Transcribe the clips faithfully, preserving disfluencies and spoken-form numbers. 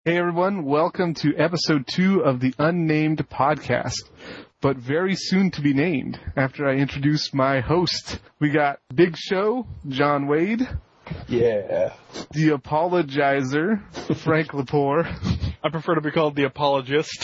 Hey everyone, welcome to episode two of the Unnamed Podcast, but very soon to be named. After I introduce my host, we got Big Show, John Wade. Yeah. The Apologizer, Frank Lepore. I prefer to be called the Apologist.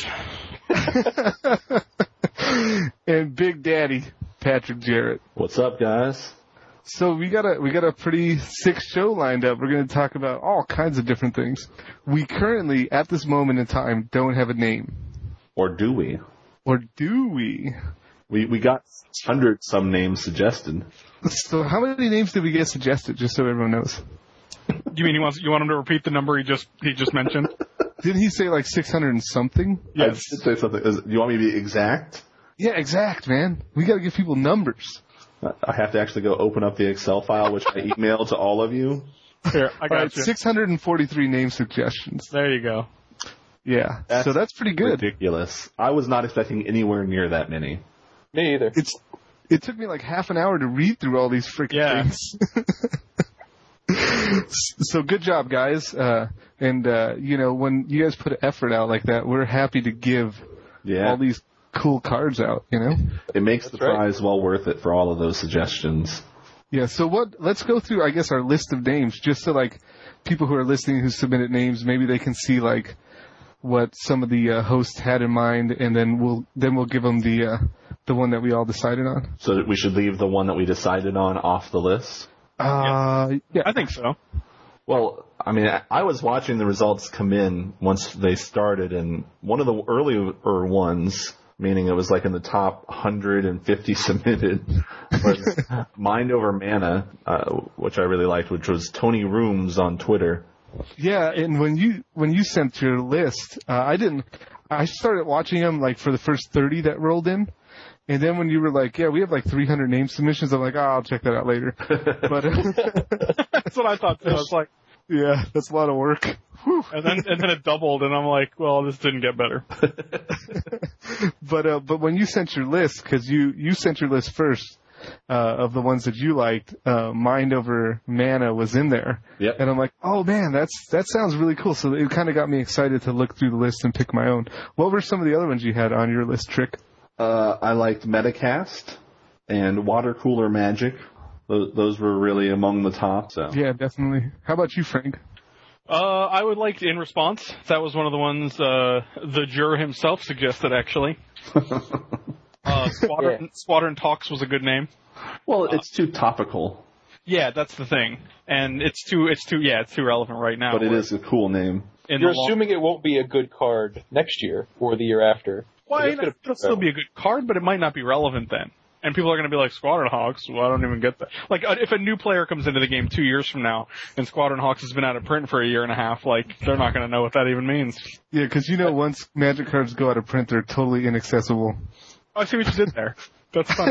And Big Daddy, Patrick Jarrett. What's up, guys? So we got a we got a pretty sick show lined up. We're going to talk about all kinds of different things. We currently, at this moment in time, don't have a name. Or do we? Or do we? We we got hundred some names suggested. So how many names did we get suggested, just so everyone knows? You mean he wants you want him to repeat the number he just he just mentioned? Didn't he say like six hundred and something? Yes. I did say something. Is, do you want me to be exact? Yeah, exact, man. We got to give people numbers. I have to actually go open up the Excel file, which I emailed to all of you. Here, I got all right, you. six hundred forty-three name suggestions. There you go. Yeah, that's so that's pretty good. Ridiculous. I was not expecting anywhere near that many. Me either. It's It took me like half an hour to read through all these freaking yeah. things. So good job, guys. Uh, and, uh, you know, when you guys put effort out like that, we're happy to give yeah. all these cool cards out, you know? It makes That's the right. prize well worth it for all of those suggestions. Yeah, so what, let's go through, I guess, our list of names, just so, like, people who are listening who submitted names, maybe they can see, like, what some of the uh, hosts had in mind, and then we'll, then we'll give them the, uh, the one that we all decided on. So we should leave the one that we decided on off the list? Uh, yeah. I think so. Well, I mean, I was watching the results come in once they started, and one of the earlier ones, meaning it was like in the top one hundred fifty submitted, was Mind Over Mana, uh, which I really liked, which was Tony Rooms on Twitter. Yeah, and when you when you sent your list, uh, I didn't. I started watching them like for the first thirty that rolled in, and then when you were like, "Yeah, we have like three hundred name submissions," I'm like, "Oh, I'll check that out later." But uh, That's what I thought too. I was like, yeah, that's a lot of work. Whew. and then and then it doubled, and I'm like, well, this didn't get better. But uh, but when you sent your list, because you you sent your list first uh, of the ones that you liked, uh, Mind Over Mana was in there. Yep. And I'm like, oh man, that's that sounds really cool. So it kind of got me excited to look through the list and pick my own. What were some of the other ones you had on your list, Trick? Uh, I liked Metacast and Water Cooler Magic. Those, those were really among the top. So. Yeah, definitely. How about you, Frank? Uh, I would like In Response. That was one of the ones uh, the juror himself suggested, actually. uh, Squadron, Yeah. Squadron Talks was a good name. Well, it's too topical, Yeah, that's the thing, and it's too it's too yeah it's too relevant right now. but it is a cool name. In You're the long- assuming it won't be a good card next year or the year after. Well, So I it's mean, gonna- it'll still be a good card, but it might not be relevant then. And people are going to be like, Squadron Hawks? Well, I don't even get that. Like, uh, if a new player comes into the game two years from now, and Squadron Hawks has been out of print for a year and a half, like, they're not going to know what that even means. Yeah, because you know once Magic cards go out of print, they're totally inaccessible. Oh, I see what you did there. That's fun.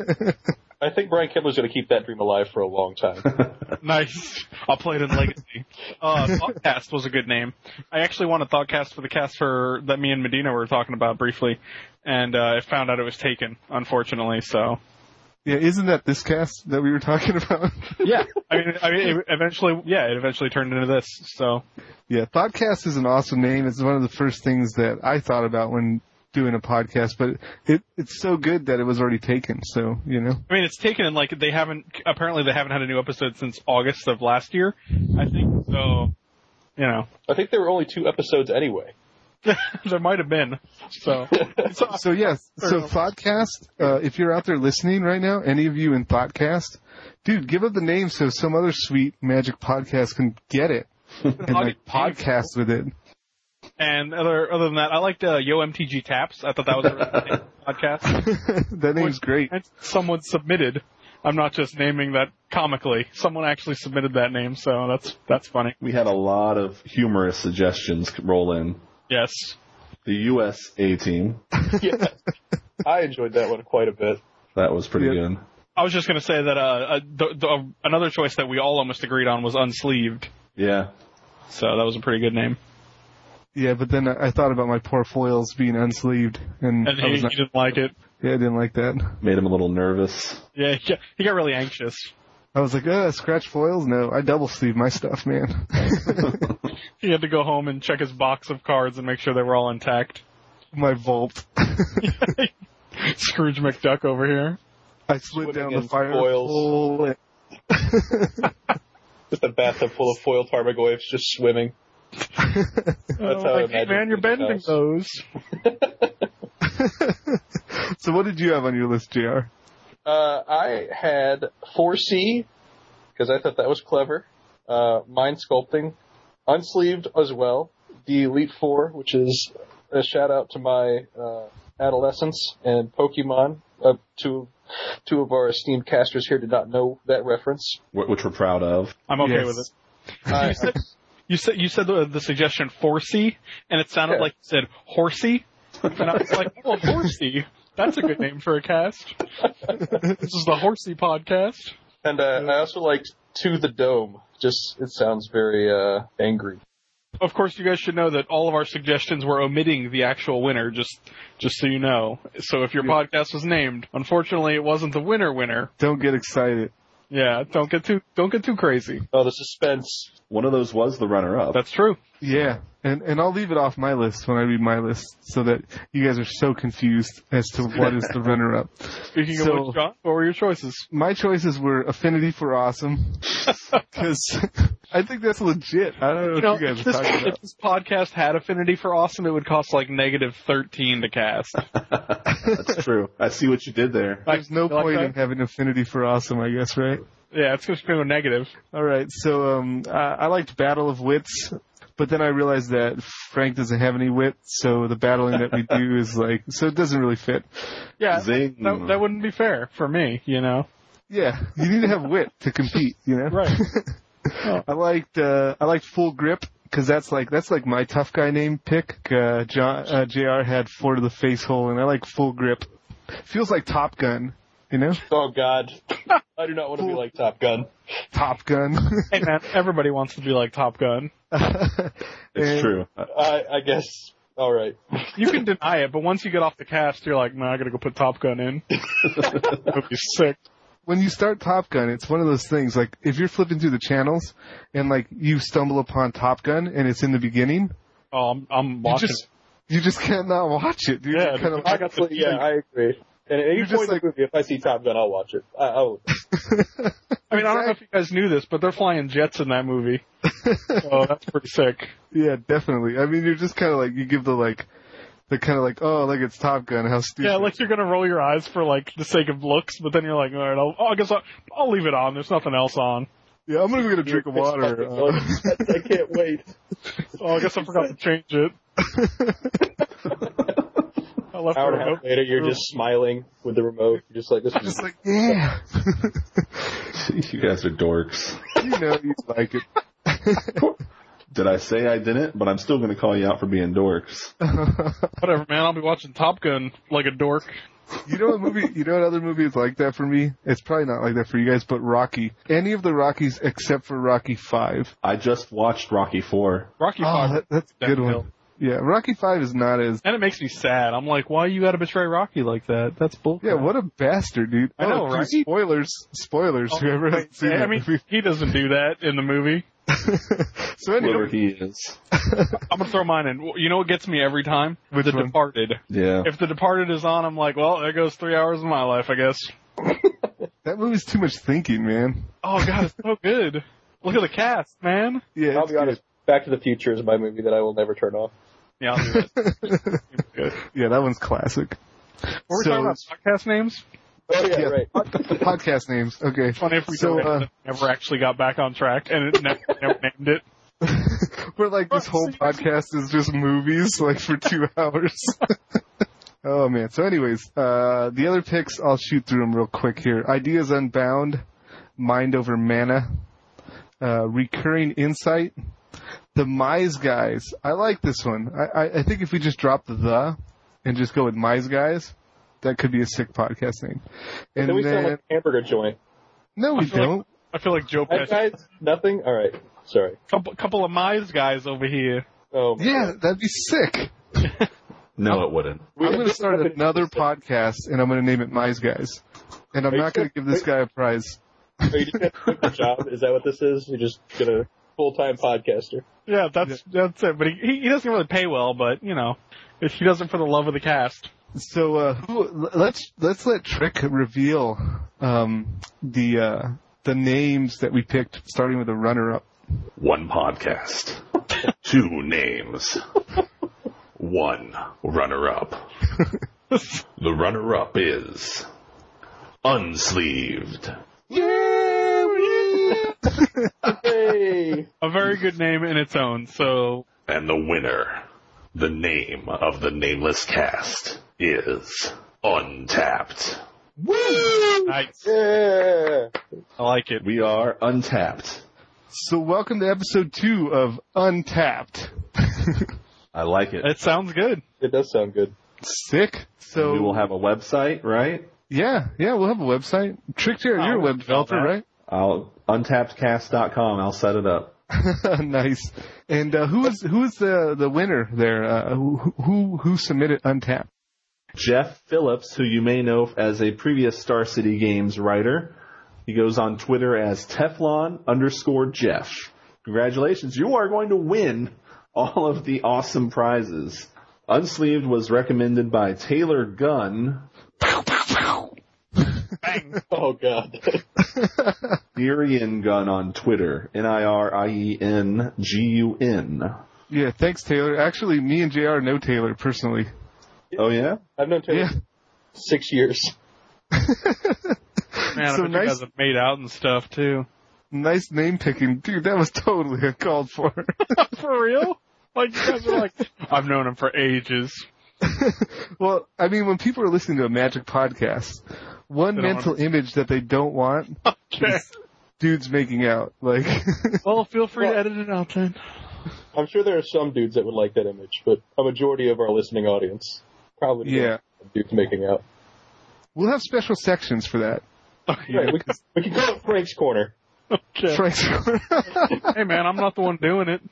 I think Brian Kibler's going to keep that dream alive for a long time. Nice. I'll play it in Legacy. Uh, Thoughtcast was a good name. I actually wanted Thoughtcast for the cast for that me and Medina were talking about briefly, and uh, I found out it was taken, unfortunately. So. Yeah, isn't that this cast that we were talking about? Yeah, I mean, I mean, it eventually, yeah, it eventually turned into this. So. Yeah, Thoughtcast is an awesome name. It's one of the first things that I thought about when doing a podcast, but it it's so good that it was already taken. So you know, I mean, it's taken, and like they haven't. Apparently, they haven't had a new episode since August of last year. I think so. You know, I think there were only two episodes anyway. there might have been. So, so, so yes. So Thoughtcast, uh, if you're out there listening right now, any of you in Thoughtcast, dude, give up the name so some other sweet Magic podcast can get it and like podcast with it. And other other than that, I liked uh, Yo M T G Taps. I thought that was a really good podcast. That name's great. And someone submitted. I'm not just naming that comically. Someone actually submitted that name, so that's that's funny. We had a lot of humorous suggestions roll in. Yes. The U S A team. Yeah. I enjoyed that one quite a bit. That was pretty Yeah. good. I was just going to say that uh, uh, the, the, another choice that we all almost agreed on was Unsleeved. Yeah. So that was a pretty good name. Yeah, but then I I thought about my poor foils being unsleeved, and, And I he, was not, he didn't like it. yeah, I didn't like that. Made him a little nervous. Yeah, he got, he got really anxious. I was like, uh, scratch foils? No, I double sleeve my stuff, man. He had to go home and check his box of cards and make sure they were all intact. My vault. Scrooge McDuck over here. I slid Swimming down in the fire foils. pole. And Just a bathtub full of foil Tarmogoyfs just swimming. That's Oh, how I like, hey, imagine man, you're the bending house. those. So what did you have on your list, J R? Uh, I had four C, because I thought that was clever. Uh, Mind Sculpting. Unsleeved as well. The Elite Four, which is a shout out to my uh, adolescence, and Pokemon. Uh, two, two of our esteemed casters here did not know that reference. Wh- which we're proud of. I'm okay Yes. with it. I, You said, you said, you said the, the suggestion Horsey, and it sounded Yeah. like you said Horsey. And I was like, oh, Horsey. That's a good name for a cast. This is the Horsey podcast. and uh, I also liked To the Dome. Just, it sounds very uh, angry. Of course, you guys should know that all of our suggestions were omitting the actual winner, just just so you know. So if your Yeah. podcast was named, unfortunately, it wasn't the winner winner. Don't get excited. Yeah, don't get too don't get too crazy. Oh, the suspense. One of those was the runner-up. That's true. Yeah, and and I'll leave it off my list when I read my list, so that you guys are so confused as to what is the runner-up. Speaking So- of which, John, what were your choices? My choices were Affinity for Awesome, because I think that's legit. I don't know You know, what you if guys are this, talking if about. this podcast had affinity for awesome, it would cost like negative thirteen to cast. That's true. I see what you did there. There's no You like point that? in having Affinity for Awesome, I guess, right? Yeah, it's going to go negative. All right, so um, I, I liked Battle of Wits, but then I realized that Frank doesn't have any wit, so the battling that we do is like, so it doesn't really fit. Yeah, Zing. that, that wouldn't be fair for me, you know. Yeah, you need to have wit to compete, you know. Right. I liked uh, I liked Full Grip because that's like that's like my tough guy name pick. Uh, John uh, J R had Four to the Face Hole, and I like Full Grip. Feels like Top Gun, you know. Oh, God. I do not want to be like Top Gun. Top Gun. Hey man, everybody wants to be like Top Gun. It's And- true. I, I guess. All right. You can deny it, but once you get off the cast, you're like, no, I gotta go put Top Gun in. That'd be sick. When you start Top Gun, it's one of those things, like, if you're flipping through the channels and, like, you stumble upon Top Gun and it's in the beginning, Oh, I'm, I'm you watching. just, you just can't not watch it, dude. Yeah, You're kind of, I got to, yeah, I agree. And at any You're just point in like- the movie, if I see Top Gun, I'll watch it. I, I'll. I mean, I don't know if you guys knew this, but they're flying jets in that movie. Oh, that's pretty sick. yeah, definitely. I mean, you're just kind of like, you give the, like, the kind of like, oh, look, it's Top Gun, how stupid. Yeah, like you're gonna roll your eyes for like the sake of looks, but then you're like, all right, I'll, oh, I guess I'll, I'll leave it on. There's nothing else on. Yeah, I'm gonna go get a drink of water. Uh, I can't wait. Oh, I guess I forgot to change it. I left Hour the and a remote. half later, you're just smiling with the remote. You're just like, this is just like, yeah. You guys are dorks. You know you like it. Did I say I didn't? But I'm still going to call you out for being dorks. Whatever, man. I'll be watching Top Gun like a dork. You know what movie? You know what other movie is like that for me? It's probably not like that for you guys, but Rocky. Any of the Rockies except for Rocky Five. I just watched Rocky Four. Rocky Oh, Five. that, that's a good Downhill. one. Yeah, Rocky Five is not as. And it makes me sad. I'm like, why you gotta betray Rocky like that? That's bull. Yeah, what a bastard, dude. I know, Oh, dude, right? Spoilers, spoilers. Oh, Whoever hasn't seen I that mean, movie. he doesn't do that in the movie. So Whoever anyway, he is. I'm gonna throw mine in. You know what gets me every time? Which The one? Departed. Yeah. If The Departed is on, I'm like, well, there goes three hours of my life, I guess. that movie's too much thinking, man. Oh god, it's so good. Look at the cast, man. Yeah, I'll it's be honest. Back to the Future is my movie that I will never turn off. Yeah, I'll do that. good. Good. Yeah, that one's classic. What were we So- talking about? Podcast names? Oh yeah, Yeah. right. Podcast names. Okay. Funny if we So, so, uh, never actually got back on track and it never, never named it. We're like, this whole podcast is just movies, like for two hours. Oh man. So anyways, uh, the other picks, I'll shoot through them real quick here. Ideas Unbound, Mind Over Mana, uh, Recurring Insight, The Mize Guys. I like this one. I, I, I think if we just drop the the and just go with Mize Guys, that could be a sick podcast name. And then we sound then, like a hamburger joint. no, we I feel like- don't. I feel like Joe Hey, Pesci. guys, nothing. All right, sorry. Couple, couple of Mize guys over here. Oh my Yeah, God. that'd be sick. No, it wouldn't. We- I'm going to this start company- another podcast, and I'm going to name it Mize Guys. And I'm Are you not going to sure- give this guy a prize. Are you just gonna quit your job? Is that what this is? You're just gonna full-time podcaster. Yeah, that's that's it. But he he doesn't really pay well, but you know, if he does it for the love of the cast. So uh, who, let's let's let Trick reveal um, the uh, the names that we picked, starting with the runner-up. One podcast, two names, one runner-up. The runner-up is Unsleeved. Hey. A very good name in its own. So, And the winner, the name of the nameless cast, is Untapped. nice. Yeah. I like it. We are Untapped. So welcome to episode two of Untapped. I like it. It sounds good. It does sound good. Sick. So We will have a website, right? yeah, yeah, we'll have a website. Trick, you're Oh, you're a we'll web developer, spell that. right? I'll untapped cast dot com. I'll set it up. Nice. And uh, who is who is the the winner there? Uh, who who who submitted Untapped? Jeff Phillips, who you may know as a previous Star City Games writer. He goes on Twitter as Teflon underscore Jeff. Congratulations, you are going to win all of the awesome prizes. Unsleeved was recommended by Taylor Gunn. Bang. Oh, God. Nirian Gun on Twitter. N I R I E N G U N. Yeah, thanks, Taylor. Actually, me and J R know Taylor personally. Oh, yeah? I've known Taylor Yeah. for six years. Man, I So bet nice- you guys have made out and stuff too. Nice name picking. Dude, that was totally uncalled for. For real? Like you guys are like, I've known him for ages. Well, I mean, when people are listening to a Magic podcast, one They don't mental want image that they don't want Okay. is dudes making out. Like, Well, feel free Well- to edit it out then. I'm sure there are some dudes that would like that image, but a majority of our listening audience probably don't yeah. like dudes making out. We'll have special sections for that. Okay. Right, we, can, we can call it Frank's Corner. Okay. Frank's Hey man, I'm not the one doing it.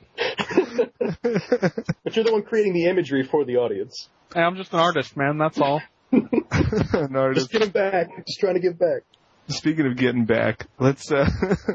But you're the one creating the imagery for the audience. Hey, I'm just an artist, man. That's all. An artist. Just giving back. Just trying to give back. Speaking of getting back, let's uh,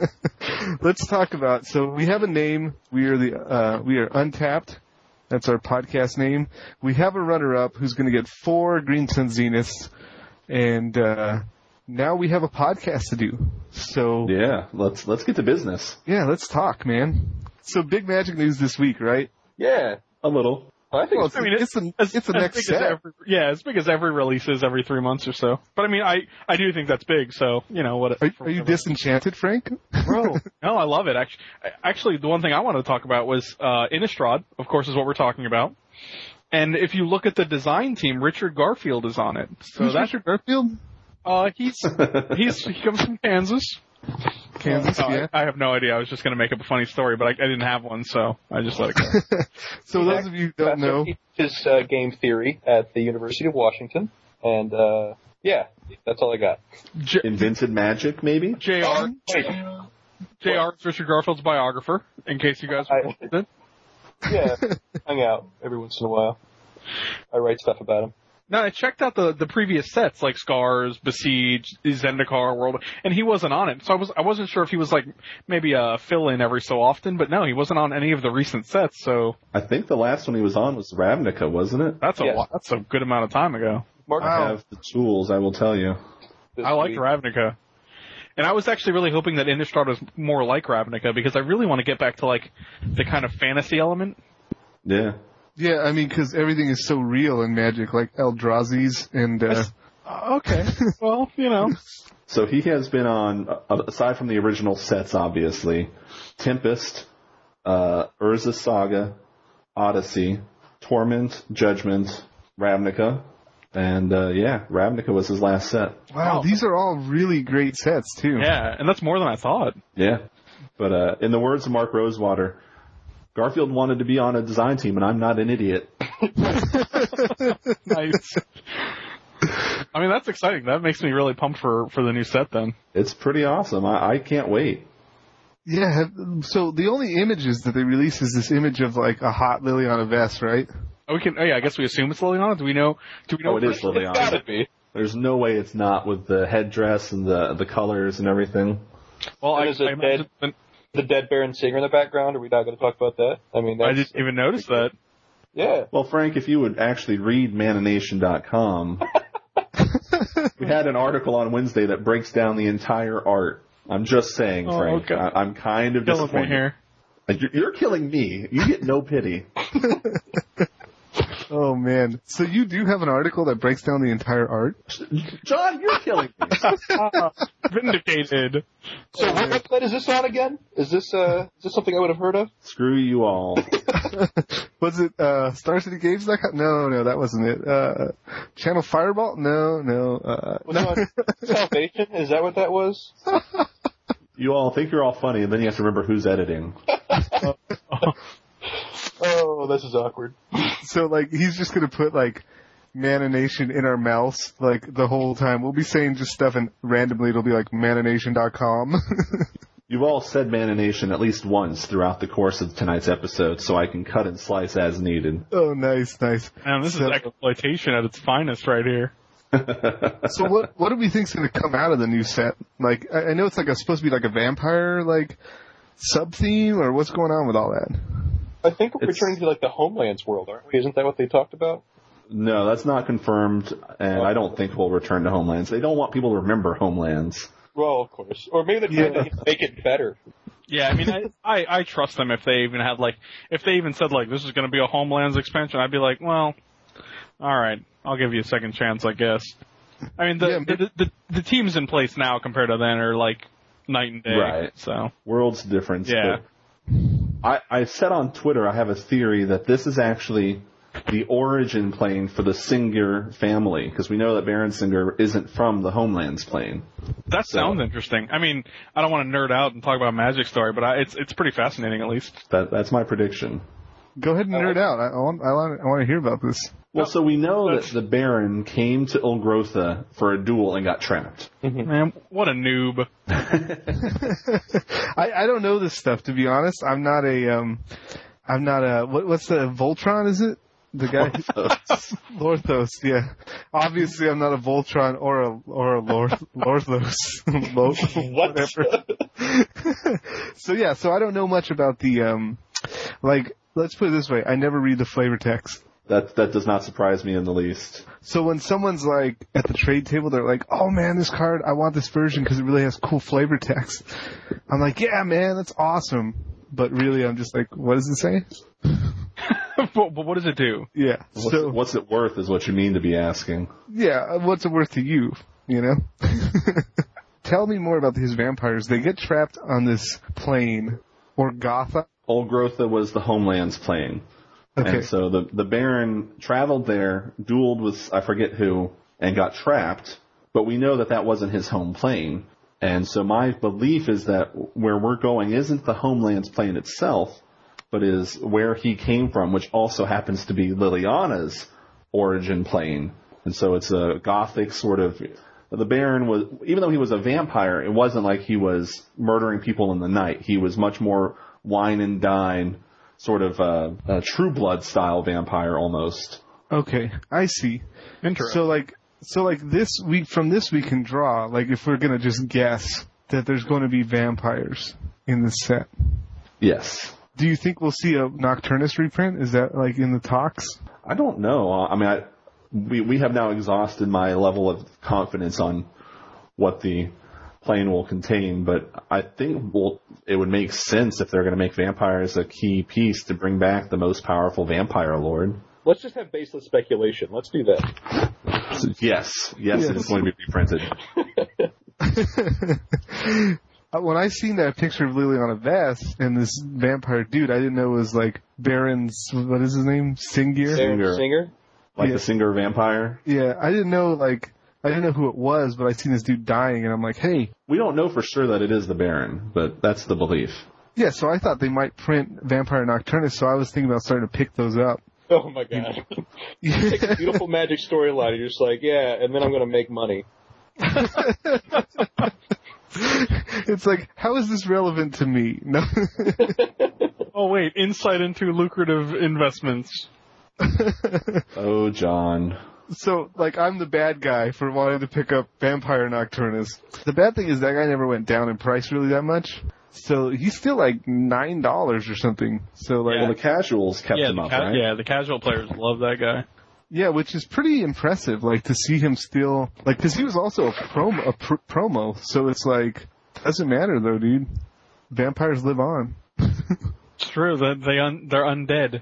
let's talk about. So we have a name. We are the uh, we are Untapped. That's our podcast name. We have a runner-up who's going to get four Green Sun Zeniths, and uh, now we have a podcast to do. So Yeah, let's let's get to business. yeah, let's talk, man. So big Magic news this week, right? Yeah. A little. I think Well, it's, it's, I mean, it's, a, As, it's the as next big as set. every, yeah, as big as every release is every three months or so. But I mean, I, I do think that's big. So you know what? Are, are you disenchanted, Frank? Bro, no, I love it. Actually, actually, the one thing I wanted to talk about was uh, Innistrad, of course, is what we're talking about. And if you look at the design team, Richard Garfield is on it. So Who's that's Richard Garfield? uh, he's he's he comes from Kansas. Kansas, No, yeah. I, I have no idea. I was just going to make up a funny story, but I, I didn't have one, so I just let it go. So those of you who don't know, his uh, game theory at the University of Washington. And, uh, yeah, that's all I got. J- Invented magic, maybe? J R Wait. J R is Richard Garfield's biographer, in case you guys were I- interested. Yeah, hung out every once in a while. I write stuff about him. No, I checked out the, the previous sets like Scars, Besiege, Zendikar, World, and he wasn't on it. So I was I wasn't sure if he was like maybe a fill in every so often, but no, he wasn't on any of the recent sets. So I think the last one he was on was Ravnica, wasn't it? that's a Yes. lot, that's a good amount of time ago. Mark, I have the tools, I will tell you. this I liked week. Ravnica. And I was actually really hoping that Innistrad was more like Ravnica because I really want to get back to like the kind of fantasy element. Yeah. yeah, I mean, because everything is so real in Magic, like Eldrazi's and uh, Uh, okay, well, you know. So he has been on, uh, aside from the original sets, obviously, Tempest, uh, Urza Saga, Odyssey, Torment, Judgment, Ravnica, and uh, yeah, Ravnica was his last set. wow, Wow. these are all really great sets too. Yeah, and that's more than I thought. Yeah. But uh, in the words of Mark Rosewater, Garfield wanted to be on a design team, and I'm not an idiot. Nice. I mean, that's exciting. That makes me really pumped for, for the new set then. It's pretty awesome. I, I can't wait. Yeah, have- so the only images that they release is this image of like a hot lily on a vest, right? Oh, we can. Oh, yeah, I guess we assume it's Liliana. Do we know? Do we know? Oh, it is for- Liliana. It's gotta be. There's no way it's not with the headdress and the the colors and everything. Well, I, Is it I imagine the, the dead Baron Singer in the background. Are we not going to talk about that? I mean, that's, I didn't even notice that. Yeah. Well, Frank, if you would actually read Manonation dot com, we had an article on Wednesday that breaks down the entire art. I'm just saying, Oh, Frank. okay. I, I'm kind of Killing me disappointed. here. You're, you're killing me. You get no pity. Oh man. So you do have an article that breaks down the entire art? John, you're killing me. Ah, vindicated. So what website is this on again? Is this uh is this something I would have heard of? Screw you all. Was it uh Star City Games dot com? No, no, that wasn't it. Uh Channel Fireball? No, no. Uh Was it on Salvation? Is that what that was? You all think you're all funny, and then you have to remember who's editing. Oh, this is awkward. So like he's just gonna put like Manonation in our mouths like the whole time. We'll be saying just stuff and randomly it'll be like Manonation dot com. You've all said Manonation at least once throughout the course of tonight's episode, so I can cut and slice as needed. Oh, nice, nice. Man, this So- is exploitation at its finest right here. So what what do we think's gonna come out of the new set? Like I, I know it's like a, supposed to be like a vampire like sub theme or what's going on with all that? I think we're It's- returning to like the Homelands world, aren't we? Isn't that what they talked about? No, that's not confirmed, and I don't think we'll return to Homelands. They don't want people to remember Homelands. Well, of course. Or maybe they're trying Yeah. to make it better. Yeah, I mean, I, I, I trust them if they even had like, if they even said like, this is going to be a Homelands expansion, I'd be like, well, alright, I'll give you a second chance, I guess. I mean, the, Yeah, but- the, the, the teams in place now compared to then are like night and day. Right. So, World's difference. Yeah. But I, I said on Twitter I have a theory that this is actually the origin plane for the Singer family, because we know that Baron Singer isn't from the Homelands plane. that So- sounds interesting. I mean, I don't want to nerd out and talk about Magic Story, but I, it's, it's pretty fascinating at least. That That's my prediction. Go ahead and nerd out. I, I want I want I want to hear about this. Well, so we know that the Baron came to Ulgrotha for a duel and got trapped. Man, what a noob. I, I don't know this stuff to be honest. I'm not a um I'm not a what, what's the Voltron is it? The guy Lorthos, yeah. Obviously I'm not a Voltron or a or a Lorth Lorthos. Lo- What? whatever. So yeah, so I don't know much about the um like let's put it this way, I never read the flavor text. That that does not surprise me in the least. So when someone's like at the trade table, they're like, "Oh man, this card, I want this version because it really has cool flavor text." I'm like, "Yeah, man, that's awesome." But really, I'm just like, "What does it say?" but, but what does it do? Yeah. What's, so it, what's it worth is what you mean to be asking. yeah, what's it worth to you? You know. Tell me more about these vampires. They get trapped on this plane, or Gotha. Ulgrotha was the Homelands plane. Okay. And so the, the Baron traveled there, dueled with I forget who, and got trapped, but we know that that wasn't his home plane. And so my belief is that where we're going isn't the Homelands plane itself, but is where he came from, which also happens to be Liliana's origin plane. And so it's a gothic sort of... The Baron was, even though he was a vampire, it wasn't like he was murdering people in the night. He was much more wine and dine, sort of a, a True Blood style vampire almost. Okay, I see. Interesting. So like, so like this week from this we can draw like if we're gonna just guess that there's going to be vampires in the set. Yes. Do you think we'll see a Nocturnus reprint? Is that like in the talks? I don't know. I mean, I, we we have now exhausted my level of confidence on what the plane will contain, but I think we'll, it would make sense if they're going to make vampires a key piece to bring back the most powerful vampire lord. Let's just have baseless speculation. Let's do that. So yes, yes, it is going to be reprinted. Uh, When I seen that picture of Liliana Vess and this vampire dude, I didn't know it was like Baron's, what is his name? Singear? Baron Singer. Singer? Like Yeah. the Singer vampire. Yeah, I didn't know like, I didn't know who it was, but I seen this dude dying and I'm like, hey. We don't know for sure that it is the Baron, but that's the belief. Yeah, so I thought they might print Vampire Nocturnus, so I was thinking about starting to pick those up. Oh my god. Take a beautiful magic storyline. You're just like, yeah, and then I'm going to make money. It's like, how is this relevant to me? No. Oh wait, insight into lucrative investments. Oh, John. So, like, I'm the bad guy for wanting to pick up Vampire Nocturnus. The bad thing is that guy never went down in price really that much. So he's still like nine dollars or something. So like, Well, the casuals kept Yeah, him the up, ca- right? yeah, the casual players love that guy. yeah, which is pretty impressive. Like to see him still like because he was also a promo, a pr- promo. So it's like doesn't matter though, dude. Vampires live on. It's true that they un- they're undead.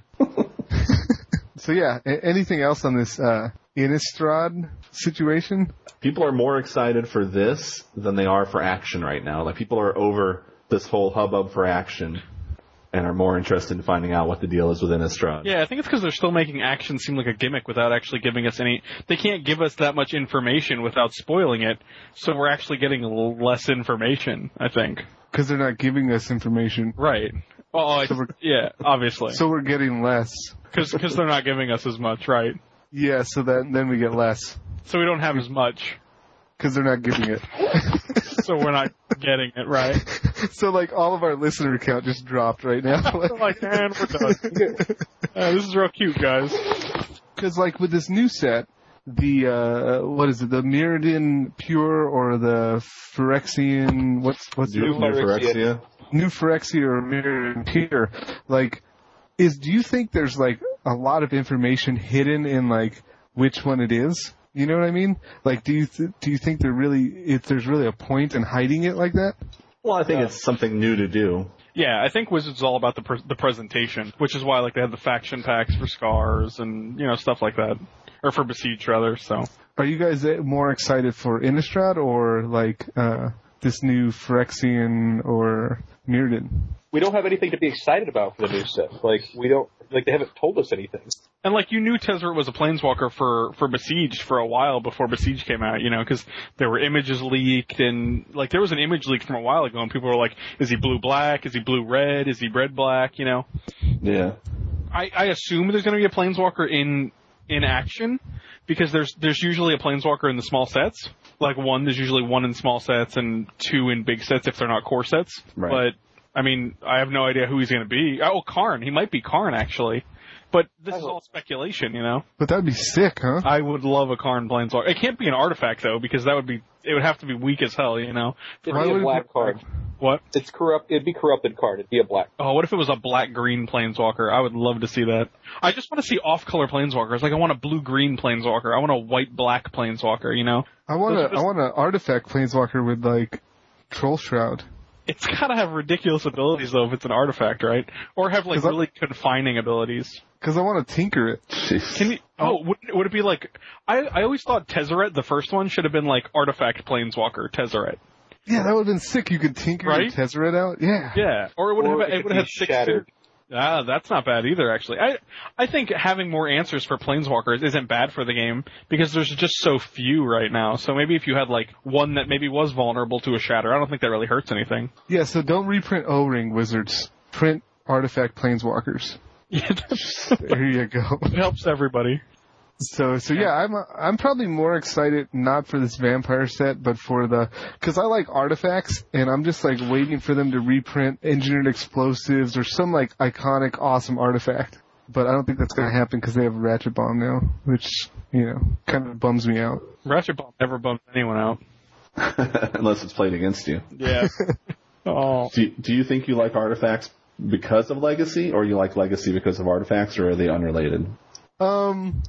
So yeah, a- anything else on this uh, Innistrad situation? People are more excited for this than they are for action right now. Like people are over this whole hubbub for action and are more interested in finding out what the deal is with Innistrad. Yeah, I think it's because they're still making action seem like a gimmick without actually giving us any. They can't give us that much information without spoiling it, so we're actually getting a little less information, I think. Because they're not giving us information. Right. Oh, I, So we're- yeah, obviously. So we're getting less. Because they're not giving us as much, right? Yeah, so that then we get less. So we don't have as much. Because they're not giving it. So we're not getting it, right? So like all of our listener count just dropped right now. We're like, man, we're done. Uh, this is real cute, guys. Because like with this new set, the uh what is it? The Mirrodin Pure or the Phyrexian? What's what's the New other one? Phyrexia. New Phyrexia or Mirrodin Pure? Like, is do you think there's like a lot of information hidden in like which one it is? You know what I mean? Like, do you th- do you think there really if there's really a point in hiding it like that? Well, I think it's something new to do. Yeah, I think Wizards is all about the pre- the presentation, which is why like they have the faction packs for Scars and you know stuff like that, or for Besiege rather. So Are you guys uh, more excited for Innistrad or like uh this new Phyrexian or Mirrodin? We don't have anything to be excited about for the new set. Like we don't like they haven't told us anything. and like you knew Tezzeret was a Planeswalker for for Besiege for a while before Besiege came out, you know, because there were images leaked and like there was an image leaked from a while ago, and people were like, "Is he blue black? Is he blue red? Is he red black?" You know. Yeah. I, I assume there's going to be a Planeswalker in in action because there's there's usually a Planeswalker in the small sets. Like one, there's usually one in small sets and two in big sets if they're not core sets. Right. But I mean, I have no idea who he's going to be. Oh, Karn. He might be Karn actually. But this is all speculation, you know. But that'd be sick, huh? I would love a Karn Planeswalker. It can't be an artifact though because that would be it would have to be weak as hell, you know. It'd Why be would a it black be- card. What? It's corrupt. It'd be corrupted card. It'd be a black. Oh, what if it was a black-green Planeswalker? I would love to see that. I just want to see off-color Planeswalkers. Like, I want a blue-green Planeswalker. I want a white-black Planeswalker, you know? I want Those a are just- I want an artifact planeswalker with like Troll Shroud. It's gotta have ridiculous abilities, though, if it's an artifact, right? Or have, like, 'Cause I- really confining abilities. Because I want to tinker it. Jeez. Can you, oh, would, would it be like, I, I always thought Tezzeret, the first one, should have been like Artifact Planeswalker, Tezzeret. Yeah, that would have been sick. You could tinker Right? your Tezzeret out. Yeah. Yeah. Or it would Or have, it it would could have be six. shattered. Ah, that's not bad either, actually. I I think having more answers for Planeswalkers isn't bad for the game because there's just so few right now. So maybe if you had like one that maybe was vulnerable to a shatter, I don't think that really hurts anything. Yeah. So don't reprint O-Ring, Wizards. Print artifact planeswalkers. Yeah, There you go. it helps everybody. So, so yeah, I'm I'm probably more excited not for this vampire set, but for the because I like artifacts, and I'm just like waiting for them to reprint engineered explosives or some like iconic, awesome artifact. But I don't think that's gonna happen because they have Ratchet Bomb now, which you know kind of bums me out. Ratchet Bomb never bumps anyone out. Unless it's played against you. Yeah. Oh. Do, do you think you like artifacts because of Legacy, or you like Legacy because of artifacts, or are they unrelated? Um,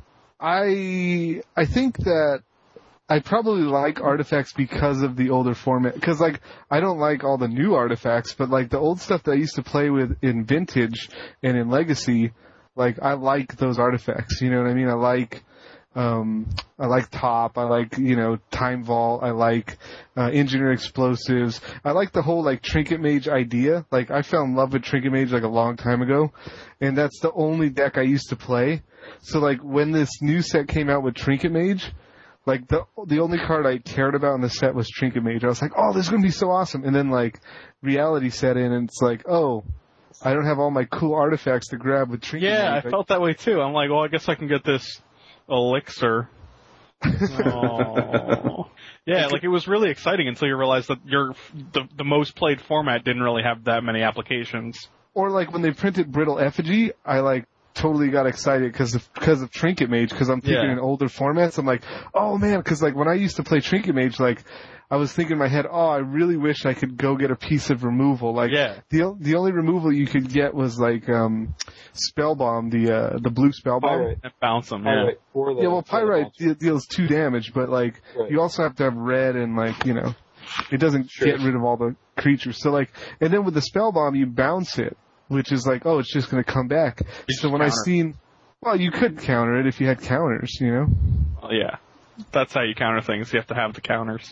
I I think that I probably like artifacts because of the older format. Because like I don't like all the new artifacts, but like the old stuff that I used to play with in Vintage and in Legacy, like I like those artifacts. You know what I mean? I like um I like Top. I like you know Time Vault. I like uh, Engineer Explosives. I like the whole like Trinket Mage idea. Like I fell in love with Trinket Mage like a long time ago, and that's the only deck I used to play. So like when this new set came out with Trinket Mage, like the the only card I cared about in the set was Trinket Mage. I was like, oh, this is gonna be so awesome. And then like reality set in, and it's like, oh, I don't have all my cool artifacts to grab with Trinket Yeah, I Mage. Like, felt that way too. I'm like, well, I guess I can get this elixir. Oh. Yeah, like it was really exciting until you realized that your the the most played format didn't really have that many applications. or like when they printed Brittle Effigy, I like totally got excited because of, because of Trinket Mage, because I'm thinking Yeah. in older formats. I'm like, oh man, because like when I used to play Trinket Mage, like I was thinking in my head, oh, I really wish I could go get a piece of removal. Like Yeah. the o- the only removal you could get was like um Spellbomb, the uh, the blue Spellbomb. Pyrite. And bounce them, yeah. Pyrite. Or the, Yeah, well, or the Pyrite monster. de- deals two damage, but like Right. you also have to have red and like you know, it doesn't Sure. get rid of all the creatures. So like, and then with the Spellbomb, you bounce it, which is like, oh, it's just going to come back. You So just when I counter. seen, well, you could counter it if you had counters, you know. Well, yeah. That's how you counter things. You have to have the counters.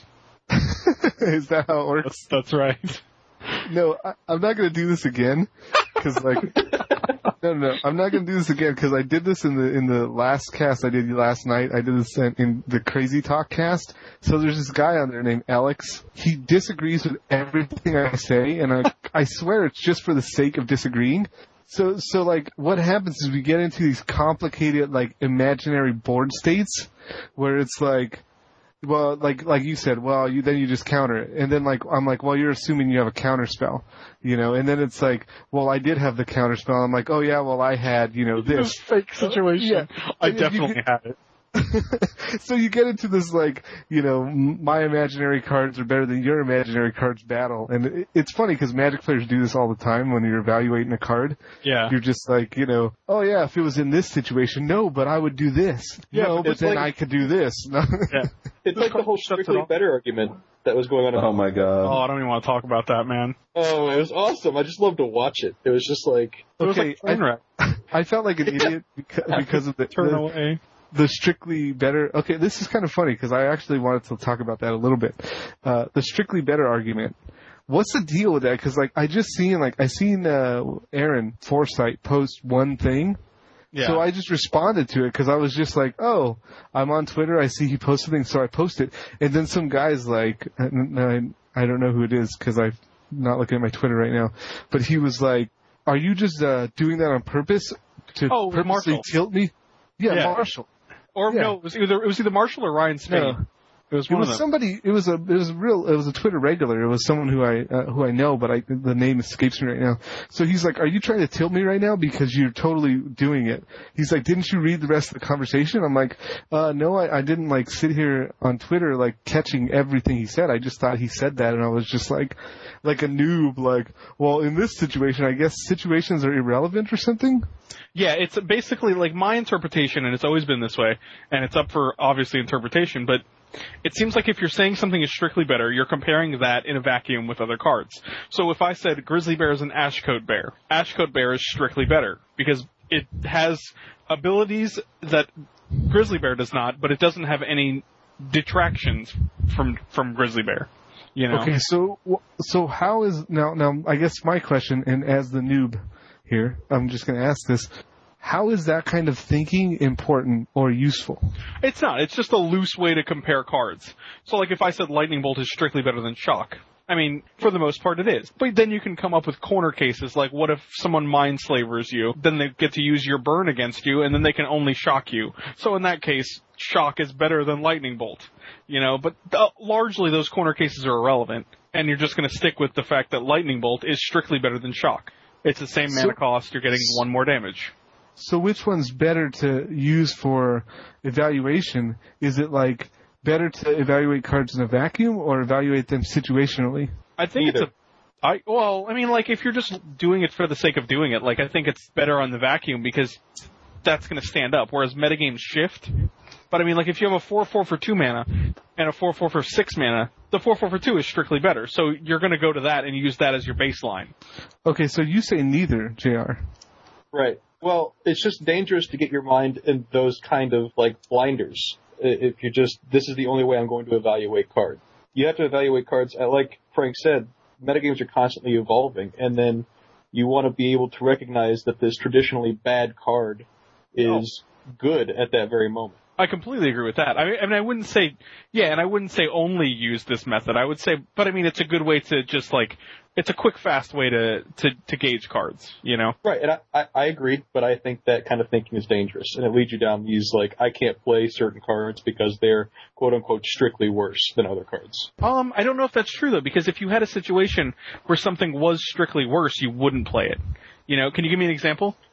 Is that how it works? That's, that's right. No, I, I'm not going to do this again because like, no, no, I'm not going to do this again because I did this in the in the last cast I did last night. I did this in, in the Crazy Talk cast. So there's this guy on there named Alex. He disagrees with everything I say, and I I swear it's just for the sake of disagreeing. So so like what happens is we get into these complicated like imaginary board states where it's like. Well, like like you said, well, you then you just counter it, and then like I'm like, well, you're assuming you have a counter spell, you know, and then it's like, well, I did have the counter spell. I'm like, oh yeah, well, I had, you know, this. fake situation. Yeah. I And if you definitely get- had it. So you get into this like, you know, m- my imaginary cards are better than your imaginary cards battle, and it, it's funny because Magic players do this all the time when you're evaluating a card. Yeah. You're just like, you know, oh yeah, if it was in this situation, no, but I would do this. Yeah, no, but but it's then like- I could do this. No. Yeah. It's like the whole Shuts it strictly off. better argument that was going on. Oh my Oh, god. I don't even want to talk about that, man. Oh, it was awesome. I just loved to watch it. It was just like, It was Okay, like train wreck. I felt like an idiot because, because of the, Turn the away. the strictly better. Okay, this is kind of funny because I actually wanted to talk about that a little bit. Uh, the strictly better argument. What's the deal with that? Because like I just seen like I seen uh, Aaron Forsythe post one thing. Yeah. So I just responded to it because I was just like, oh, I'm on Twitter. I see he posted things, so I post it. And then some guy's like, I, I don't know who it is because I'm not looking at my Twitter right now, but he was like, are you just uh, doing that on purpose to Oh, it was purposely Marshall. tilt me? Yeah, Yeah. Marshall. Or Yeah. no, it was either it was either Marshall or Ryan Spain. No. It was It one was of them. somebody. It was a. It was a real. It was a Twitter regular. It was someone who I uh, who I know, but I the name escapes me right now. So he's like, "Are you trying to tilt me right now because you're totally doing it?" He's like, "Didn't you read the rest of the conversation?" I'm like, "Uh, no, I, I didn't like sit here on Twitter like catching everything he said. I just thought he said that, and I was just like, like a noob. Like, well, in this situation, I guess situations are irrelevant or something." Yeah, it's basically like my interpretation, and it's always been this way, and it's up for obviously interpretation, but it seems like if you're saying something is strictly better, you're comparing that in a vacuum with other cards. So if I said Grizzly Bear is an Ashcoat Bear, Ashcoat Bear is strictly better because it has abilities that Grizzly Bear does not, but it doesn't have any detractions from from Grizzly Bear. You know? Okay, so so how is now now I guess my question, and as the noob here, I'm just going to ask this: how is that kind of thinking important or useful? It's not. It's just a loose way to compare cards. So like if I said Lightning Bolt is strictly better than Shock, I mean, for the most part it is. But then you can come up with corner cases, like what if someone mind slavers you, then they get to use your burn against you, and then they can only shock you. So in that case, Shock is better than Lightning Bolt. You know, but uh, largely those corner cases are irrelevant, and you're just going to stick with the fact that Lightning Bolt is strictly better than Shock. It's the same So- mana cost, you're getting one more damage. So which one's better to use for evaluation? Is it like better to evaluate cards in a vacuum or evaluate them situationally? I think Either. it's a. I well, I mean, like if you're just doing it for the sake of doing it, like I think it's better on the vacuum because that's going to stand up. Whereas metagames shift. But I mean, like if you have a four four for two mana and a four four for six mana, the four four for two is strictly better. So you're going to go to that and use that as your baseline. Okay, so you say neither, J R. right. Well, it's just dangerous to get your mind in those kind of like blinders. I- If you just, this is the only way I'm going to evaluate card. You have to evaluate cards, uh, like Frank said, metagames are constantly evolving, and then you want to be able to recognize that this traditionally bad card is good at that very moment. I completely agree with that. I mean, I mean, I wouldn't say, yeah, and I wouldn't say only use this method. I would say, but I mean, it's a good way to just like, it's a quick, fast way to, to, to gauge cards, you know? Right, and I, I, I agree, but I think that kind of thinking is dangerous, and it leads you down these, like, I can't play certain cards because they're, quote-unquote, strictly worse than other cards. Um, I don't know if that's true though, because if you had a situation where something was strictly worse, you wouldn't play it. You know, can you give me an example?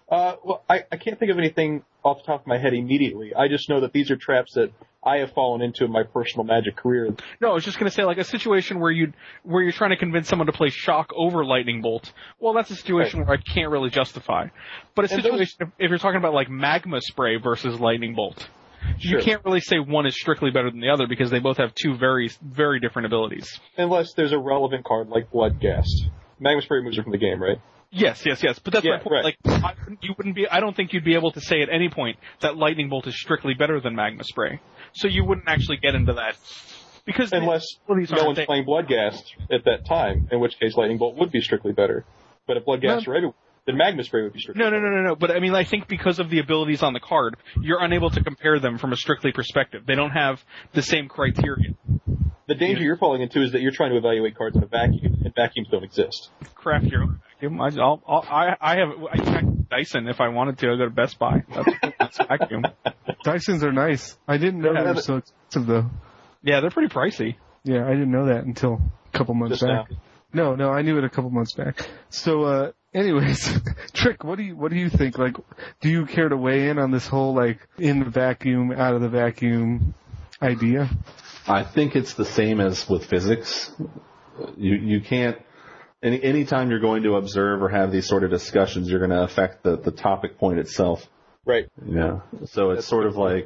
Uh, well, I, I can't think of anything off the top of my head immediately. I just know that these are traps that I have fallen into in my personal Magic career. No, I was just going to say, like, a situation where you where you're trying to convince someone to play Shock over Lightning Bolt. Well, that's a situation right. where I can't really justify. But a and situation, those... if, if you're talking about, like, Magma Spray versus Lightning Bolt, sure. you can't really say one is strictly better than the other because they both have two very, very different abilities. Unless there's a relevant card like Bloodghast. Magma Spray moves are from the game, right? Yes, yes, yes. But that's yeah, my point. Right. Like, I, you wouldn't be. I don't think you'd be able to say at any point that Lightning Bolt is strictly better than Magma Spray. So you wouldn't actually get into that because unless the, no one's they, playing Bloodghast at that time, in which case Lightning Bolt would be strictly better. But if Bloodghast were everywhere, then Magma Spray would be strictly. No, no, better. no, no, no. But I mean, I think because of the abilities on the card, you're unable to compare them from a strictly perspective. They don't have the same criteria. The danger yeah. you're falling into is that you're trying to evaluate cards in a vacuum, and vacuums don't exist. Craft your own vacuum. I, I'll, I'll, I, I have I check Dyson if I wanted to. I go to Best Buy. That's, that's vacuum. Dysons are nice. I didn't know yeah, they were so expensive though. Yeah, they're pretty pricey. Yeah, I didn't know that until a couple months Just back. Now. No, no, I knew it a couple months back. So, uh, anyways, Trick, what do you what do you think? Like, do you care to weigh in on this whole like in the vacuum, out of the vacuum idea? I think it's the same as with physics. You you can't any anytime you're going to observe or have these sort of discussions, you're going to affect the, the topic point itself. Right. Yeah. So it's That's sort of like.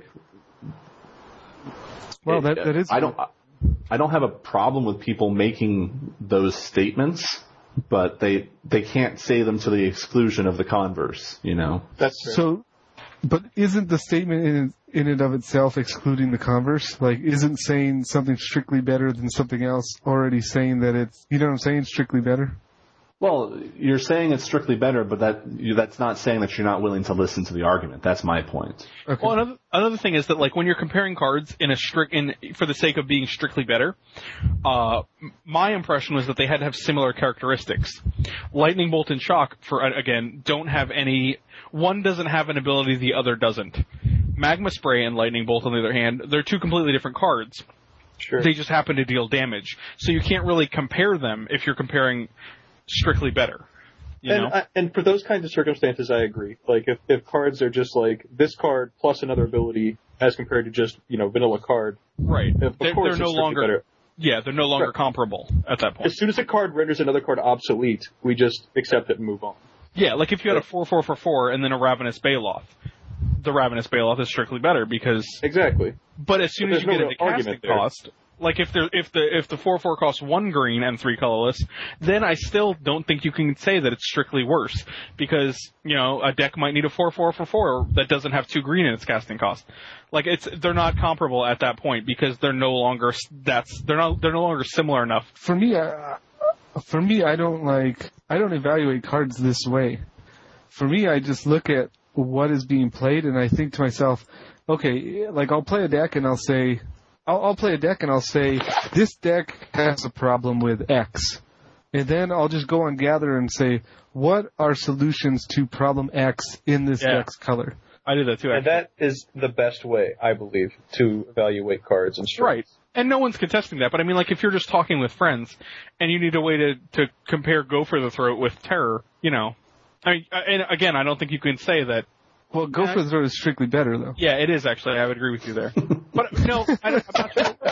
Well, that that is. I don't. I don't have a problem with people making those statements, but they they can't say them to the exclusion of the converse. You know. That's true. So. But isn't the statement in in and of itself excluding the converse? Like, isn't saying something strictly better than something else already saying that it's, you know what I'm saying, strictly better? Well, you're saying it's strictly better, but that you, that's not saying that you're not willing to listen to the argument. That's my point. Okay. Well, another another thing is that, like, when you're comparing cards in a strict in for the sake of being strictly better, uh, my impression was that they had to have similar characteristics. Lightning Bolt and Shock, for again, don't have any. One doesn't have an ability, the other doesn't. Magma Spray and Lightning Bolt, on the other hand, they're two completely different cards. Sure. They just happen to deal damage, so you can't really compare them if you're comparing strictly better. You and know? I, and for those kinds of circumstances, I agree. Like, if, if cards are just like this card plus another ability as compared to just, you know, vanilla card. Right. Of they're, course they're no longer. Better. Yeah, they're no longer right. comparable at that point. As soon as a card renders another card obsolete, we just accept it and move on. Yeah, like if you had a four four for four and then a Ravenous Baloth. The Ravenous Baloth is strictly better because exactly. But as soon but as you no get into casting there. cost, like if the if the if the four four costs one green and three colorless, then I still don't think you can say that it's strictly worse because you know a deck might need a four four for four that doesn't have two green in its casting cost. Like it's they're not comparable at that point because they're no longer that's they're not they're no longer similar enough. For me, uh, for me, I don't like I don't evaluate cards this way. For me, I just look at what is being played, and I think to myself, okay, like I'll play a deck and I'll say, I'll, I'll play a deck and I'll say, this deck has a problem with X. And then I'll just go on Gather and say, what are solutions to problem X in this yeah. deck's color? I do that too, actually. And that is the best way, I believe, to evaluate cards and strengths. Right. And no one's contesting that, but I mean, like, if you're just talking with friends and you need a way to, to compare Go for the Throat with Terror, you know, I mean, and again, I don't think you can say that. Well, Go for the Throat is strictly better, though. Yeah, it is, actually. I would agree with you there. But, no, I don't, I'm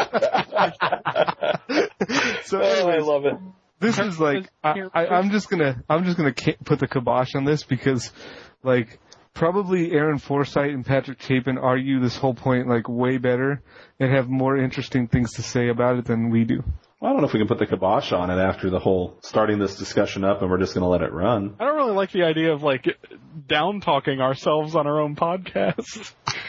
not sure. So, anyways, oh, I love it. This is like, I, I, I'm just gonna, I'm just gonna put the kibosh on this because, like, probably Aaron Forsythe and Patrick Chapin argue this whole point, like, way better and have more interesting things to say about it than we do. Well, I don't know if we can put the kibosh on it after the whole starting this discussion up and we're just going to let it run. I don't really like the idea of, like, down-talking ourselves on our own podcast.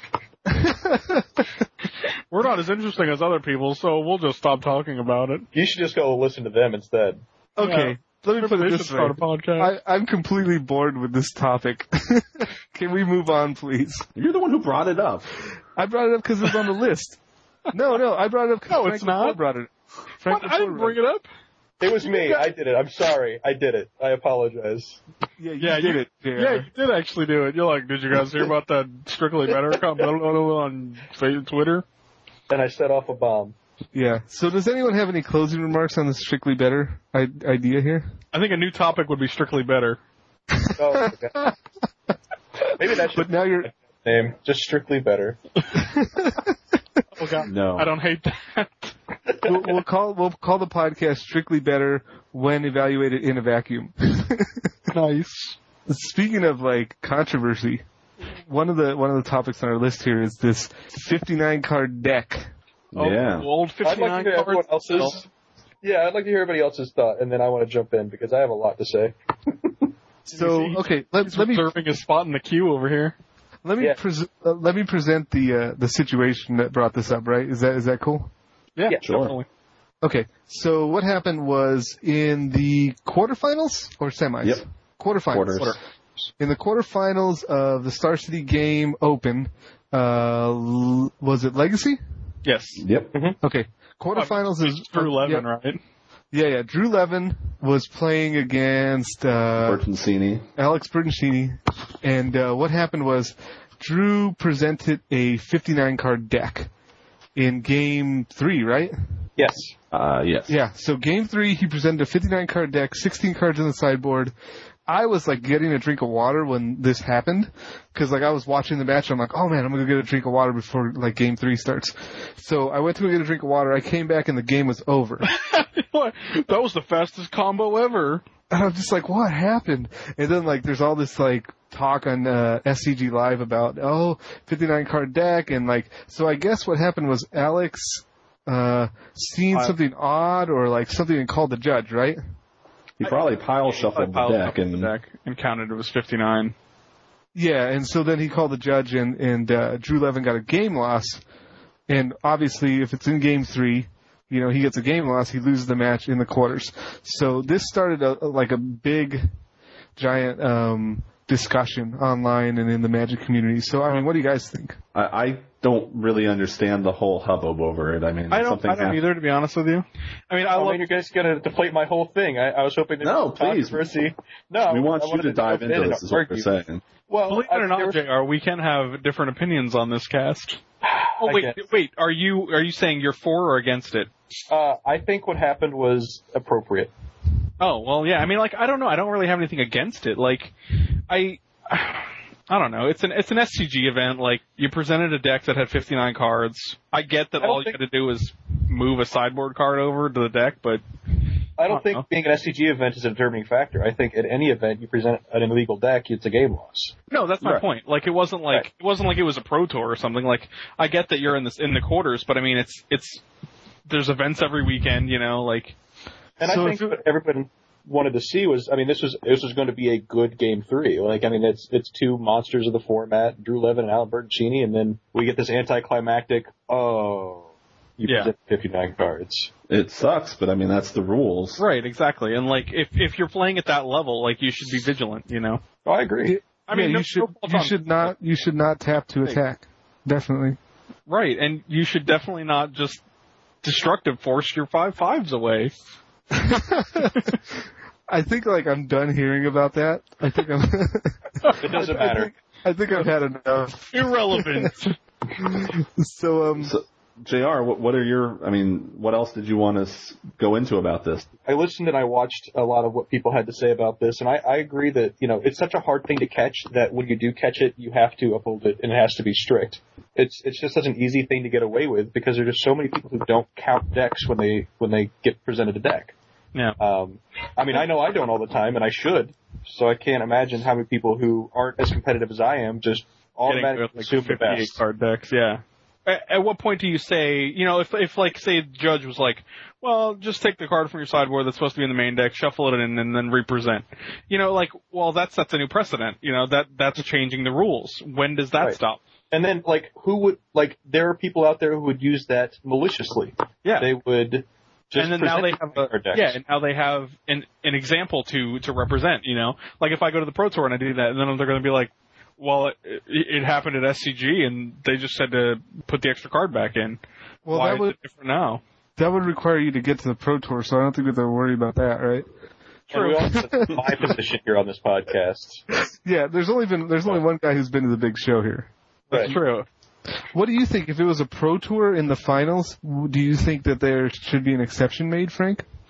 We're not as interesting as other people, so we'll just stop talking about it. You should just go listen to them instead. Okay, yeah. let me put it this way. Start a podcast. I, I'm completely bored with this topic. Can we move on, please? You're the one who brought it up. I brought it up because it's on the list. No, no, I brought it up because no, Frank it's not. Lafleur brought it. Frank what? I didn't bring it up. It was me. I did it. I'm sorry. I did it. I apologize. Yeah, you yeah, did you, it. Yeah. yeah, you did actually do it. You're like, did you guys hear about that Strictly Better comment on Twitter? And I set off a bomb. Yeah. So does anyone have any closing remarks on the Strictly Better I- idea here? I think a new topic would be Strictly Better. Oh, okay. Maybe that should But now you're. be the name. Just Strictly Better. Oh God, No. I don't hate that. We'll, we'll call we'll call the podcast Strictly Better when evaluated in a vacuum. Nice. Speaking of like controversy, one of the one of the topics on our list here is this fifty-nine card deck. Oh, Yeah. old I'd like fifty-nine to hear everyone cards. else's. Yeah, I'd like to hear everybody else's thought, and then I want to jump in because I have a lot to say. So okay, let, He's let me reserving a spot in the queue over here. let me Yeah. pres- uh, let me present the uh, the situation that brought this up. Right? Is that is that cool? Yeah, Yeah, sure. definitely. Okay. So what happened was in the quarterfinals or semis? Yep. Quarterfinals. Quarters. In the quarterfinals of the Star City Game Open, uh, l- was it Legacy? Yes. Yep. Okay. Quarterfinals is Drew Levin, yeah, right? yeah, yeah. Drew Levin was playing against uh, Bertoncini. Alex Bertoncini, and uh, what happened was Drew presented a fifty-nine card deck in Game Three, right? Yes. Uh, yes. Yeah. So Game Three, he presented a fifty-nine card deck, sixteen cards in the sideboard. I was like getting a drink of water when this happened, because like I was watching the match. And I'm like, oh man, I'm gonna get a drink of water before like Game Three starts. So I went to go get a drink of water. I came back and the game was over. What? That was the fastest combo ever. And I'm just like, what happened? And then like there's all this like talk on uh, S C G Live about oh fifty-nine card deck, and like so I guess what happened was Alex uh seen I- something odd or like something and called the judge, right? He probably pile shuffled the Piled deck up and the deck and counted it was fifty-nine. Yeah, and so then he called the judge, and and uh, Drew Levin got a game loss. And obviously, if it's in Game Three, you know he gets a game loss, he loses the match in the quarters. So this started a, like a big, giant um, discussion online and in the Magic community. So I mean, what do you guys think? I, I don't really understand the whole hubbub over it. I mean, I don't. something I don't happened. either, to be honest with you. I mean, I I love. mean, you guys gonna deflate my whole thing. I, I was hoping to No, talk please. controversy. No, We want I you wanted to dive jump in into and this, is what argue. we're saying. Well, Believe I it or mean, not, there was- J R, we can have different opinions on this cast. Oh I wait, guess. wait. Are you are you saying you're for or against it? Uh, I think what happened was appropriate. Oh well, yeah. I mean, like, I don't know. I don't really have anything against it. Like, I, I don't know. It's an it's an S C G event. Like, you presented a deck that had fifty-nine cards. I get that I don't all you think- had to do is move a sideboard card over to the deck, but I don't Uh-huh. think being an S C G event is a determining factor. I think at any event you present an illegal deck, it's a game loss. no, that's my Right. point. Like, it wasn't like Right. it wasn't like it was a pro tour or something. Like, I get that you're in this in the quarters, but I mean, it's it's there's events every weekend. You know, like. And So I think if- what everyone wanted to see was, I mean, this was this was going to be a good game three. Like, I mean, it's it's two monsters of the format, Drew Levin and Alan Bertoncini, and then we get this anticlimactic, oh, you Yeah. present fifty-nine cards. It sucks, but I mean, that's the rules. Right, exactly. And like, if if you're playing at that level, like, you should be vigilant. You know. Oh, I agree. I mean, yeah, no- you should no fault you on- should not you should not tap to attack. Definitely. Right, and you should definitely not just destructive force your five fives away. I think like I'm done hearing about that. I think I'm. It doesn't I- I matter. think, I think I've had enough. Irrelevant. So um, So, J R, what, what are your, I mean, what else did you want to s- go into about this? I listened and I watched a lot of what people had to say about this, and I, I agree that, you know, it's such a hard thing to catch that when you do catch it, you have to uphold it, and it has to be strict. It's it's just such an easy thing to get away with because there's just so many people who don't count decks when they when they get presented a deck. Yeah. Um, I mean, I know I don't all the time, and I should, so I can't imagine how many people who aren't as competitive as I am just automatically Getting, assume the fifty-eight best. card decks, yeah. At, at what point do you say, you know, if, if like, say, the judge was like, well, just take the card from your sideboard that's supposed to be in the main deck, shuffle it in, and then represent. You know, like, well, that sets a new precedent. You know, that that's changing the rules. When does that Right. stop? And then, like, who would, like, there are people out there who would use that maliciously. Yeah. They would just and then now they have a, card decks. yeah, and now they have an an example to to represent. You know, like if I go to the Pro Tour and I do that, and then they're going to be like, well, it, it happened at S C G, and they just had to put the extra card back in. well, Why that is would it different now? that would require you to get to the Pro Tour, so I don't think we have to worry about that, right? And we all that's my position here on this podcast. Yeah, there's only been there's only one guy who's been to the big show here. That's Right. true. What do you think if it was a Pro Tour in the finals? w- Do you think that there should be an exception made, Frank?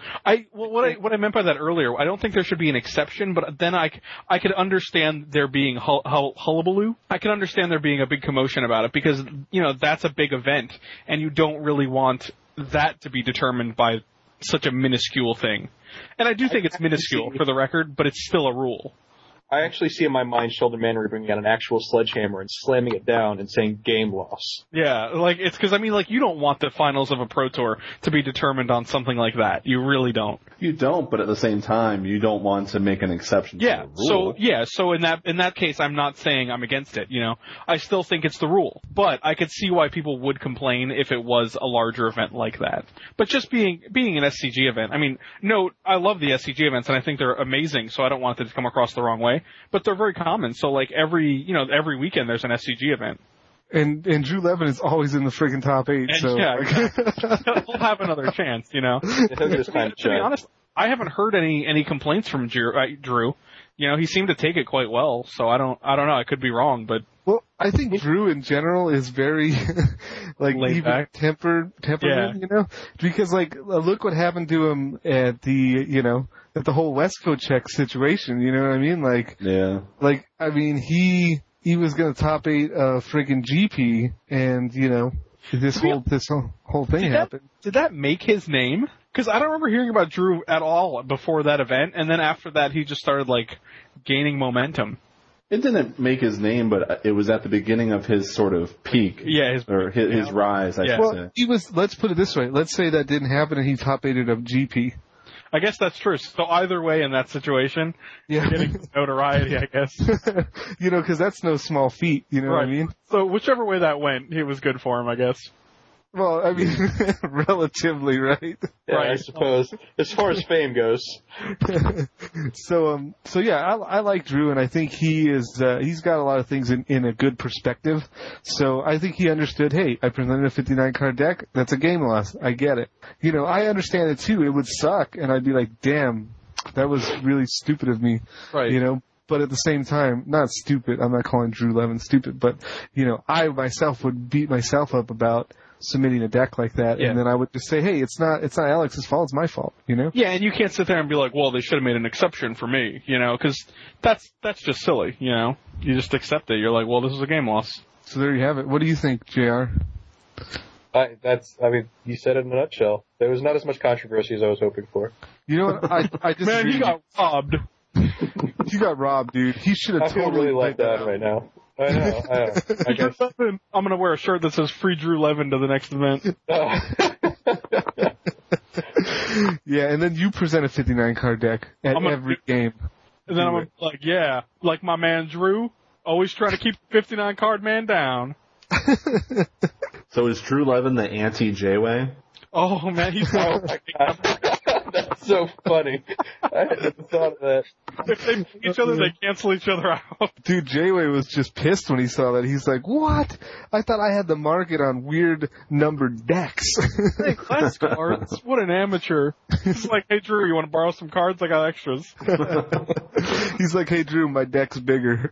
I well, what I what I meant by that earlier, I don't think there should be an exception, but then I, I could understand there being hull, hull, hullabaloo. I could understand there being a big commotion about it because, you know, that's a big event, and you don't really want that to be determined by such a minuscule thing. And I do think it's minuscule, for the record, but it's still a rule. I actually see in my mind Sheldon Mannery bringing out an actual sledgehammer and slamming it down and saying game loss. Yeah, like, it's because, I mean, like, you don't want the finals of a Pro Tour to be determined on something like that. You really don't. You don't, but at the same time, you don't want to make an exception Yeah, to the rule. so, yeah, so in that, in that case, I'm not saying I'm against it, you know. I still think it's the rule. But I could see why people would complain if it was a larger event like that. But just being, being an S C G event, I mean, note, I love the S C G events and I think they're amazing, so I don't want it to come across the wrong way. But they're very common, so like every, you know, every weekend there's an S C G event. And and Drew Levin is always in the friggin' top eight, And so yeah, like, exactly. He'll have another chance, you know. He'll get his time to To be shine. honest, I haven't heard any any complaints from Drew. Uh, Drew. You know, he seemed to take it quite well, so I don't I don't know, I could be wrong, but well, I think Drew in general is very like Laid even back. tempered, temperament, you know, because like look what happened to him at the you know at the whole Westco check situation. You know what I mean? Like, Yeah. like I mean he he was gonna top eight uh friggin' G P, and you know this whole this whole, whole thing Did that- happened. did that make his name? Because I don't remember hearing about Drew at all before that event, and then after that he just started like gaining momentum. It didn't make his name, but it was at the beginning of his sort of peak. Yeah, his Or his, his yeah. rise, I Yeah. should Well, say. he was. Let's put it this way. Let's say that didn't happen, and he top eighted up G P. I guess that's true. So either way in that situation, Yeah. getting notoriety, I guess. You know, because that's no small feat. You know what I Right. mean? So whichever way that went, it was good for him, I guess. Well, I mean, relatively, right? Yeah, I Right. suppose. As far as fame goes. so, um, so yeah, I, I like Drew, and I think he is. Uh, he's got a lot of things in, in a good perspective. So I think he understood. Hey, I presented a fifty-nine card deck. That's a game loss. I get it. You know, I understand it too. It would suck, and I'd be like, damn, that was really stupid of me. Right. You know. But at the same time, not stupid. I'm not calling Drew Levin stupid, but you know, I myself would beat myself up about submitting a deck like that, Yeah. and then I would just say, hey, it's not it's not Alex's fault, it's my fault, you know? Yeah, and you can't sit there and be like, well, they should have made an exception for me, you know, because that's, that's just silly, you know? You just accept it. You're like, well, this is a game loss. So there you have it. What do you think, J R? I, that's, I mean, you said it in a nutshell. There was not as much controversy as I was hoping for. You know what? I I disagree. Man, you got robbed. You got robbed, dude. He should I have feel totally really let played that down out. right now. I know, I know. I Drew guess. Levin, I'm going to wear a shirt that says Free Drew Levin to the next event. Yeah, and then you present a fifty-nine card deck at I'm gonna- every game. And then Do I'm it. like, yeah, like my man Drew, always trying to keep the fifty-nine card man down. So is Drew Levin the anti-J-Way? Oh, man, he's Oh my god. That's so funny. I hadn't thought of that. If they pick each other, they cancel each other out. Dude, J-Way was just pissed when he saw that. He's like, what? I thought I had the market on weird numbered decks. Hey, class cards. What an amateur. It's like, hey, Drew, you want to borrow some cards? I got extras. He's like, hey, Drew, my deck's bigger.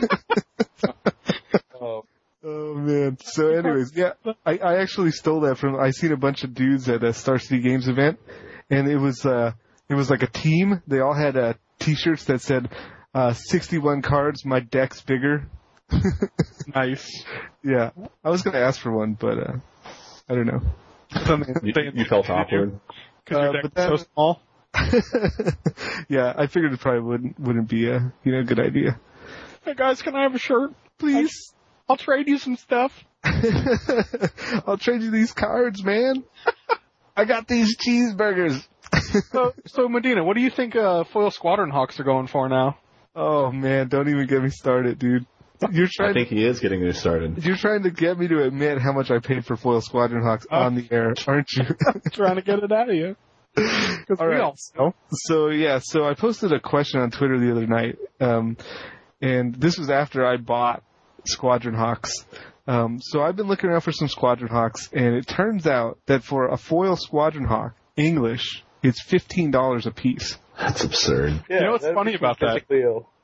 Oh, Oh man. So anyways, yeah, I, I actually stole that from, I seen a bunch of dudes at a Star City Games event, and it was, uh, it was like a team. They all had, uh, t-shirts that said, uh, sixty-one cards, my deck's bigger. Nice. Yeah. I was gonna ask for one, but, uh, I don't know. You, you felt awkward. Because your Uh, deck but is so that- small. Yeah, I figured it probably wouldn't, wouldn't be a, you know, good idea. Hey, guys, can I have a shirt? Please. I'll trade you some stuff. I'll trade you these cards, man. I got these cheeseburgers. So, so Medina, what do you think uh, Foil Squadron Hawks are going for now? Oh man, don't even get me started, dude. You're I trying think he is getting you started. to, you're trying to get me to admit how much I paid for Foil Squadron Hawks Oh. on the air, aren't you? Trying to get it out of you. Because All we right. all know. So yeah, so I posted a question on Twitter the other night, um, and this was after I bought Squadron Hawks. Um, so I've been looking around for some Squadron Hawks, and it turns out that for a foil Squadron Hawk, English, it's fifteen dollars a piece. That's absurd. yeah, You know what's that funny makes me about that? physically ill.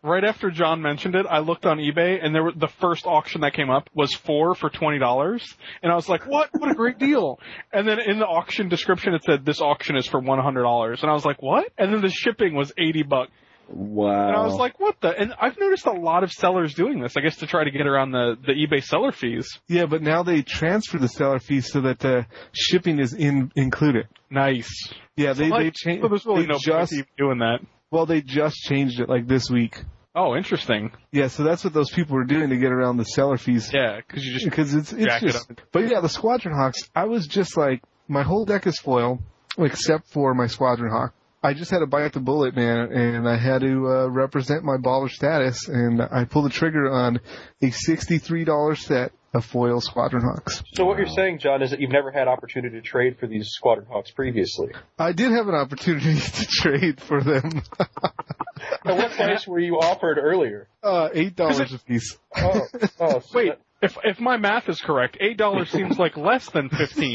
Right after John mentioned it, I looked on eBay, and there were, the first auction that came up was four for twenty dollars, and I was like, "What? What a great deal!" And then in the auction description, it said, "This auction is for one hundred dollars," and I was like, "What?" And then the shipping was eighty bucks. Wow. And I was like, what the? And I've noticed a lot of sellers doing this, I guess, to try to get around the, the eBay seller fees. Yeah, but now they transfer the seller fees so that the shipping is in included. Nice. Yeah, they, so like, they changed. So there's really they no just, point doing that. Well, they just changed it like this week. Oh, interesting. Yeah, so that's what those people were doing to get around the seller fees. Yeah, because you just because it's it's jack just. it up. But yeah, the Squadron Hawks. I was just like, my whole deck is foil except for my Squadron Hawk. I just had to bite the bullet, man, and I had to uh, represent my baller status, and I pulled the trigger on a sixty-three dollars set of foil Squadron Hawks. So what you're saying, John, is that you've never had opportunity to trade for these Squadron Hawks previously. I did have an opportunity to trade for them. At what price were you offered earlier? Uh, eight dollars a piece. Oh, oh so Wait, that- if if my math is correct, eight dollars seems like less than fifteen.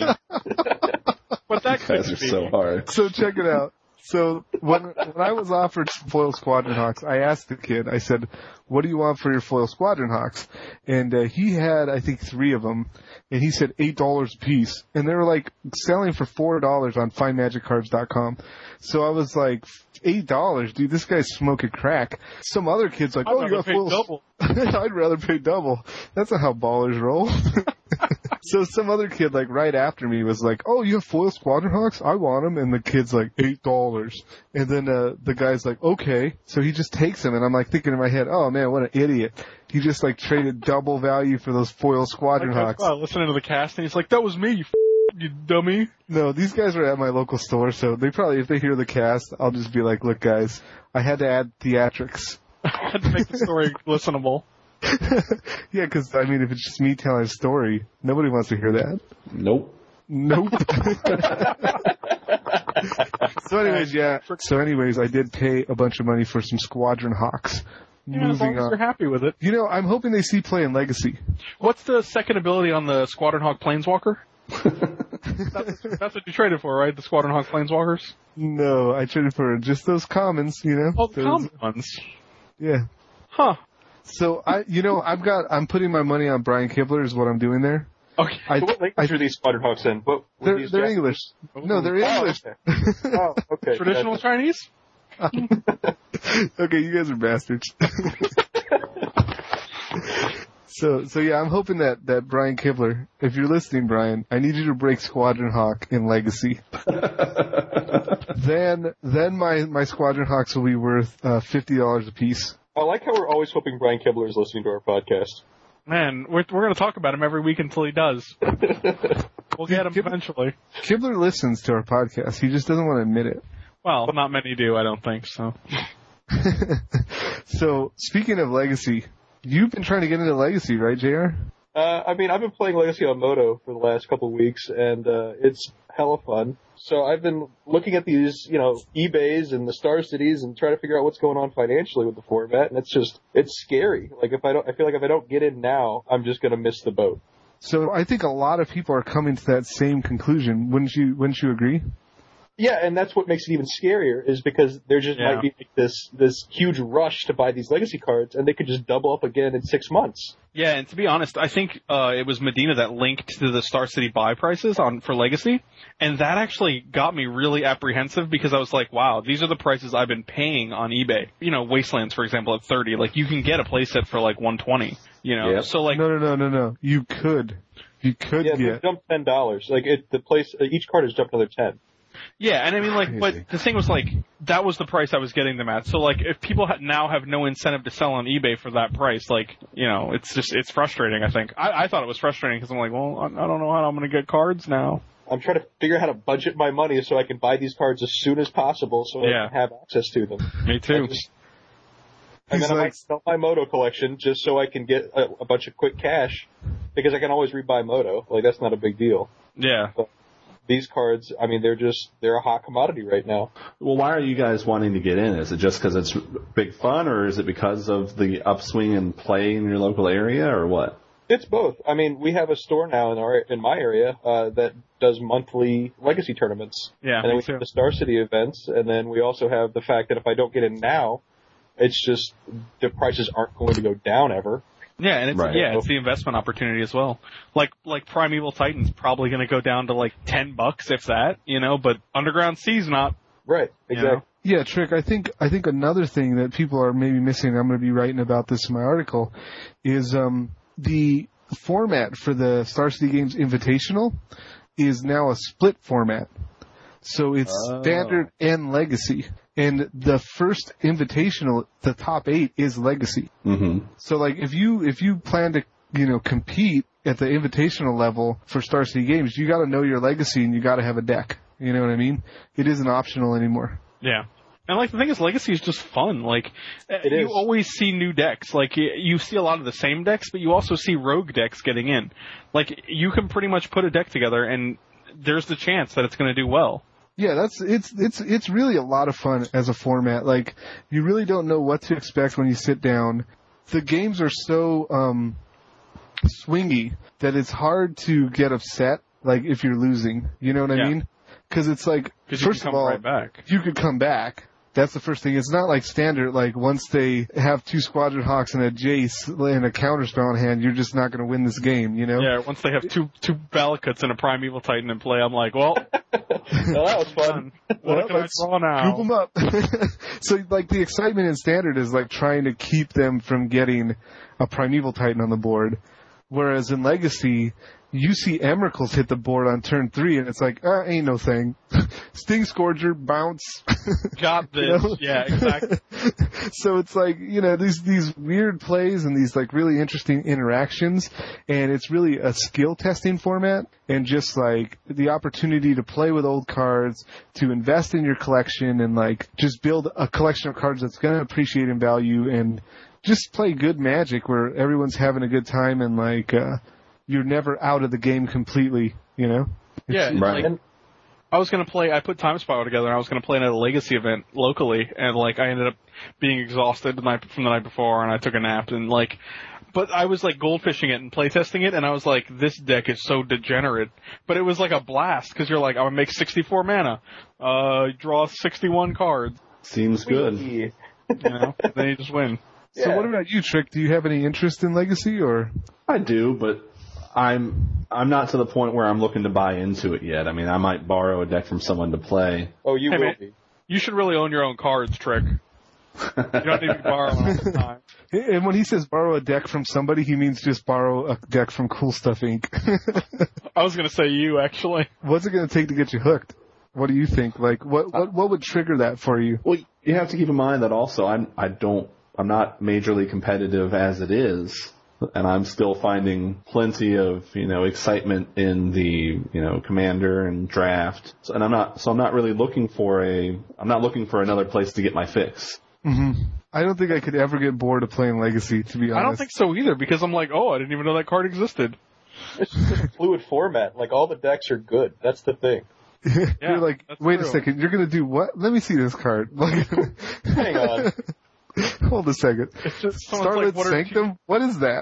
But that You could guys are be. so hard. So check it out. So when when I was offered foil Squadron Hawks, I asked the kid, I said, what do you want for your foil Squadron Hawks? And uh, he had, I think, three of them, and he said eight dollars a piece. And they were like selling for four dollars on find magic cards dot com. So I was like, eight dollars? Dude, this guy's smoking crack. Some other kid's like, I'd oh, you rather got pay foil. double. I'd rather pay double. That's not how ballers roll. So some other kid, like, right after me was like, oh, you have foil Squadron Hawks? I want them. And the kid's like, eight dollars. And then uh, the guy's like, okay. So he just takes them, and I'm like thinking in my head, oh, man, what an idiot. He just, like, traded double value for those foil Squadron Like, Hawks. uh, listening to the cast, and he's like, that was me, you, f- you dummy. No, these guys are at my local store, so they probably, if they hear the cast, I'll just be like, look, guys, I had to add theatrics. I had to make the story listenable. Yeah, because, I mean, if it's just me telling a story, nobody wants to hear that. Nope. Nope. So anyways, yeah. So anyways, I did pay a bunch of money for some Squadron Hawks. Yeah, as long Moving as you're on. happy with it. You know, I'm hoping they see play in Legacy. What's the second ability on the Squadron Hawk Planeswalker? that's, that's what you traded for, right? The Squadron Hawk Planeswalkers? No, I traded for just those commons, you know? Oh, the Those- common ones. Yeah. Huh. So I, you know, I've got, I'm putting my money on Brian Kibler is what I'm doing there. Okay. I, So what language I- are these Squadron Hawks in? What, were they're, these they're Japanese? English. No, they're Oh, English. okay. Oh, okay. Traditional Gotcha. Chinese? Okay, you guys are bastards. So, so yeah, I'm hoping that, that Brian Kibler, if you're listening, Brian, I need you to break Squadron Hawk in Legacy. then, then my, my Squadron Hawks will be worth, uh, fifty dollars a piece. I like how we're always hoping Brian Kibler is listening to our podcast. Man, we're, we're going to talk about him every week until he does. We'll get him Kib- eventually. Kibler listens to our podcast. He just doesn't want to admit it. Well, not many do, I don't think, so. So, speaking of Legacy, you've been trying to get into Legacy, right, J R? Uh, I mean, I've been playing Legacy on Moto for the last couple of weeks, and uh, it's hella fun. So I've been looking at these, you know, eBays and the Star Cities and trying to figure out what's going on financially with the format, and it's just, it's scary. Like, if I don't, I feel like if I don't get in now, I'm just gonna miss the boat. So I think a lot of people are coming to that same conclusion. Wouldn't you, wouldn't you agree? Yeah, and that's what makes it even scarier, is because there just Yeah. might be like this this huge rush to buy these Legacy cards, and they could just double up again in six months. Yeah, and to be honest, I think uh, it was Medina that linked to the Star City buy prices on for Legacy, and that actually got me really apprehensive because I was like, wow, these are the prices I've been paying on eBay. You know, Wastelands, for example, at thirty, like you can get a playset for like one twenty. You know, Yep. so like, No, no, no, no, no. You could. You could Yeah, they get. jumped ten dollars. Like it, the place, uh, each card has jumped another ten. yeah, and I mean like, Crazy. but the thing was like, that was the price I was getting them at. So like, if people ha- now have no incentive to sell on eBay for that price, like, you know, it's just it's frustrating. I think I, I thought it was frustrating because I'm like, well, I, I don't know how I'm going to get cards now. I'm trying to figure out how to budget my money so I can buy these cards as soon as possible so Yeah. I can have access to them. Me too. I just- and He's then I like- might sell my Moto collection just so I can get a, a bunch of quick cash because I can always rebuy Moto. Like, that's not a big deal. Yeah. These cards, I mean, they're just, they're a hot commodity right now. Well, why are you guys wanting to get in? Is it just because it's big fun, or is it because of the upswing in play in your local area, or what? It's both. I mean, we have a store now in our in my area uh, that does monthly Legacy tournaments. Yeah, And then me we too. have the Star City events, and then we also have the fact that if I don't get in now, It's just the prices aren't going to go down ever. Yeah, and it's Right. yeah, it's the investment opportunity as well. Like like Primeval Titan's probably going to go down to like ten bucks if that, you know, but Underground Sea's not. Right, exactly. You know? Yeah, Trick, I think I think another thing that people are maybe missing, I'm going to be writing about this in my article, is um, the format for the Star City Games Invitational is now a split format. So it's Oh. Standard and Legacy. And the first Invitational, the top eight, is Legacy. Mm-hmm. So like if you if you plan to, you know, compete at the Invitational level for Star City Games, you got to know your Legacy and you got to have a deck. You know what I mean? It isn't optional anymore. Yeah. And like the thing is, Legacy is just fun. Like It you is. always see new decks. Like you, you see a lot of the same decks, but you also see rogue decks getting in. Like you can pretty much put a deck together, and there's the chance that it's going to do well. Yeah, that's it's it's it's really a lot of fun as a format. Like you really don't know what to expect when you sit down. The games are so um swingy that it's hard to get upset like if you're losing. You know what I Yeah. mean? Because it's like Because you first can of come all, right back. you could come back. That's the first thing. It's not like Standard, like once they have two Squadron Hawks and a Jace and a counterspell in hand, you're just not going to win this game, you know? Yeah, once they have two two Valakuts and a Primeval Titan in play, I'm like, well, Well, that was fun. what Well, can I let's draw now? Scoop them up. So, like, the excitement in Standard is, like, trying to keep them from getting a Primeval Titan on the board. Whereas in Legacy, you see Emrakul's hit the board on turn three, and it's like, ah, ain't no thing. Sting Scourger, bounce. Got this. You know? Yeah, exactly. So it's like, you know, these these weird plays and these, like, really interesting interactions, and it's really a skill testing format, and just, like, the opportunity to play with old cards, to invest in your collection, and, like, just build a collection of cards that's going to appreciate in value, and just play good Magic where everyone's having a good time, and, like, uh, you're never out of the game completely, you know? Yeah, It's- Right. like, I was gonna play. I put Time Spiral together, and I was gonna play at a Legacy event locally, and like I ended up being exhausted the night from the night before, and I took a nap, and like, but I was like goldfishing it and playtesting it, and I was like, this deck is so degenerate, but it was like a blast because you're like, I'm gonna make sixty-four mana, uh, draw sixty-one cards, Seems good. Whee! you know, then you just win. So Yeah. what about you, Trick? Do you have any interest in Legacy, or? I do, but I'm I'm not to the point where I'm looking to buy into it yet. I mean, I might borrow a deck from someone to play. Oh, you Hey, will man. be. You should really own your own cards, Trick. You don't need to borrow them all the time. And when he says borrow a deck from somebody, he means just borrow a deck from Cool Stuff Incorporated. I was gonna say you actually. What's it going to take to get you hooked? What do you think? Like, what, what what would trigger that for you? Well, you have to keep in mind that also I'm I don't I'm not majorly competitive as it is, and I'm still finding plenty of you know excitement in the you know Commander and Draft, so, and I'm not so I'm not really looking for a I'm not looking for another place to get my fix. hmm I don't think I could ever get bored of playing Legacy, to be honest. I don't think so either because I'm like, oh, I didn't even know that card existed. It's just a fluid format. Like, all the decks are good. That's the thing. Yeah, You're like, that's wait true. a second, you're going to do what? Let me see this card. Like, Hang on. Hold a second. It's just someone's Starlit like, what are, Sanctum? What is that?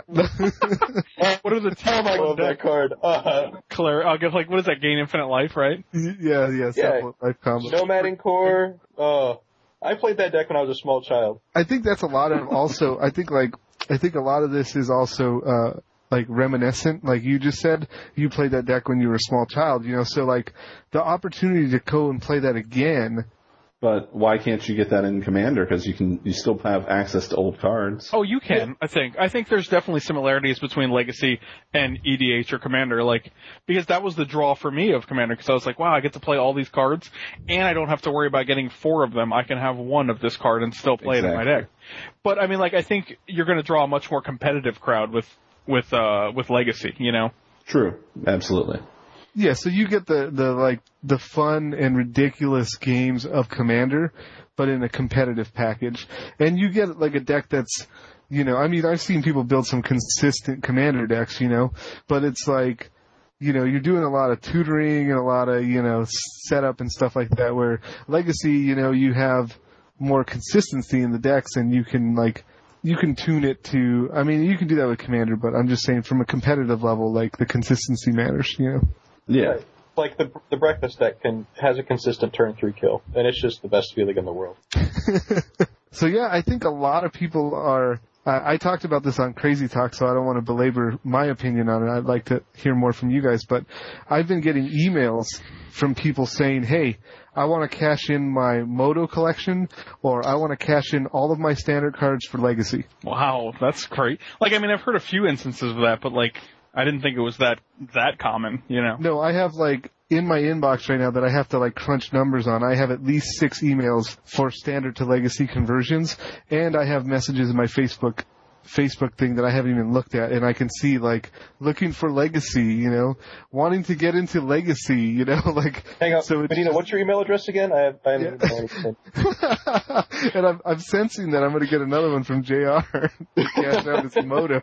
what are the Oh, I two love that card. Uh, Claire, I'll get like, what is that? Gain infinite life, right? yeah, yeah, Supplement Life combo. Nomading Core. Uh, I played that deck when I was a small child. I think that's a lot of also, I think like, I think a lot of this is also, uh, like reminiscent, like you just said, you played that deck when you were a small child, you know, so like the opportunity to go and play that again. But why can't you get that in Commander? Because you can you still have access to old cards. Oh, you can, I think. I think there's definitely similarities between Legacy and E D H or Commander, like, because that was the draw for me of Commander, because I was like, wow, I get to play all these cards, and I don't have to worry about getting four of them. I can have one of this card and still play it in my Exactly. deck. But, I mean, like, I think you're going to draw a much more competitive crowd with, with, uh, with Legacy, you know? True, absolutely. Yeah, so you get the, the like the fun and ridiculous games of Commander, but in a competitive package. And you get like a deck that's, you know, I mean, I've seen people build some consistent Commander decks, you know, but it's like, you know, you're doing a lot of tutoring and a lot of, you know, setup and stuff like that, where Legacy, you know, you have more consistency in the decks and you can like, you can tune it to, I mean, you can do that with Commander, but I'm just saying from a competitive level, like the consistency matters, you know. Yeah. Right. Like the the breakfast deck can has a consistent turn three kill, and it's just the best feeling in the world. so yeah, I think a lot of people are. I, I talked about this on Crazy Talk, so I don't want to belabor my opinion on it. I'd like to hear more from you guys, but I've been getting emails from people saying, "Hey, I want to cash in my Moto collection, or I want to cash in all of my standard cards for Legacy." Wow, that's great. Like, I mean, I've heard a few instances of that, but like, I didn't think it was that that common. You know? No, I have like in my inbox right now that I have to like crunch numbers on. I have at least six emails for standard to Legacy conversions, and I have messages in my Facebook Facebook thing that I haven't even looked at, and I can see like looking for Legacy, you know, wanting to get into Legacy, you know, like. Hang on, so Medina, what's your email address again? I have, I haven't Yeah. anything. And I'm, I'm sensing that I'm going to get another one from J R to cash out his Moto.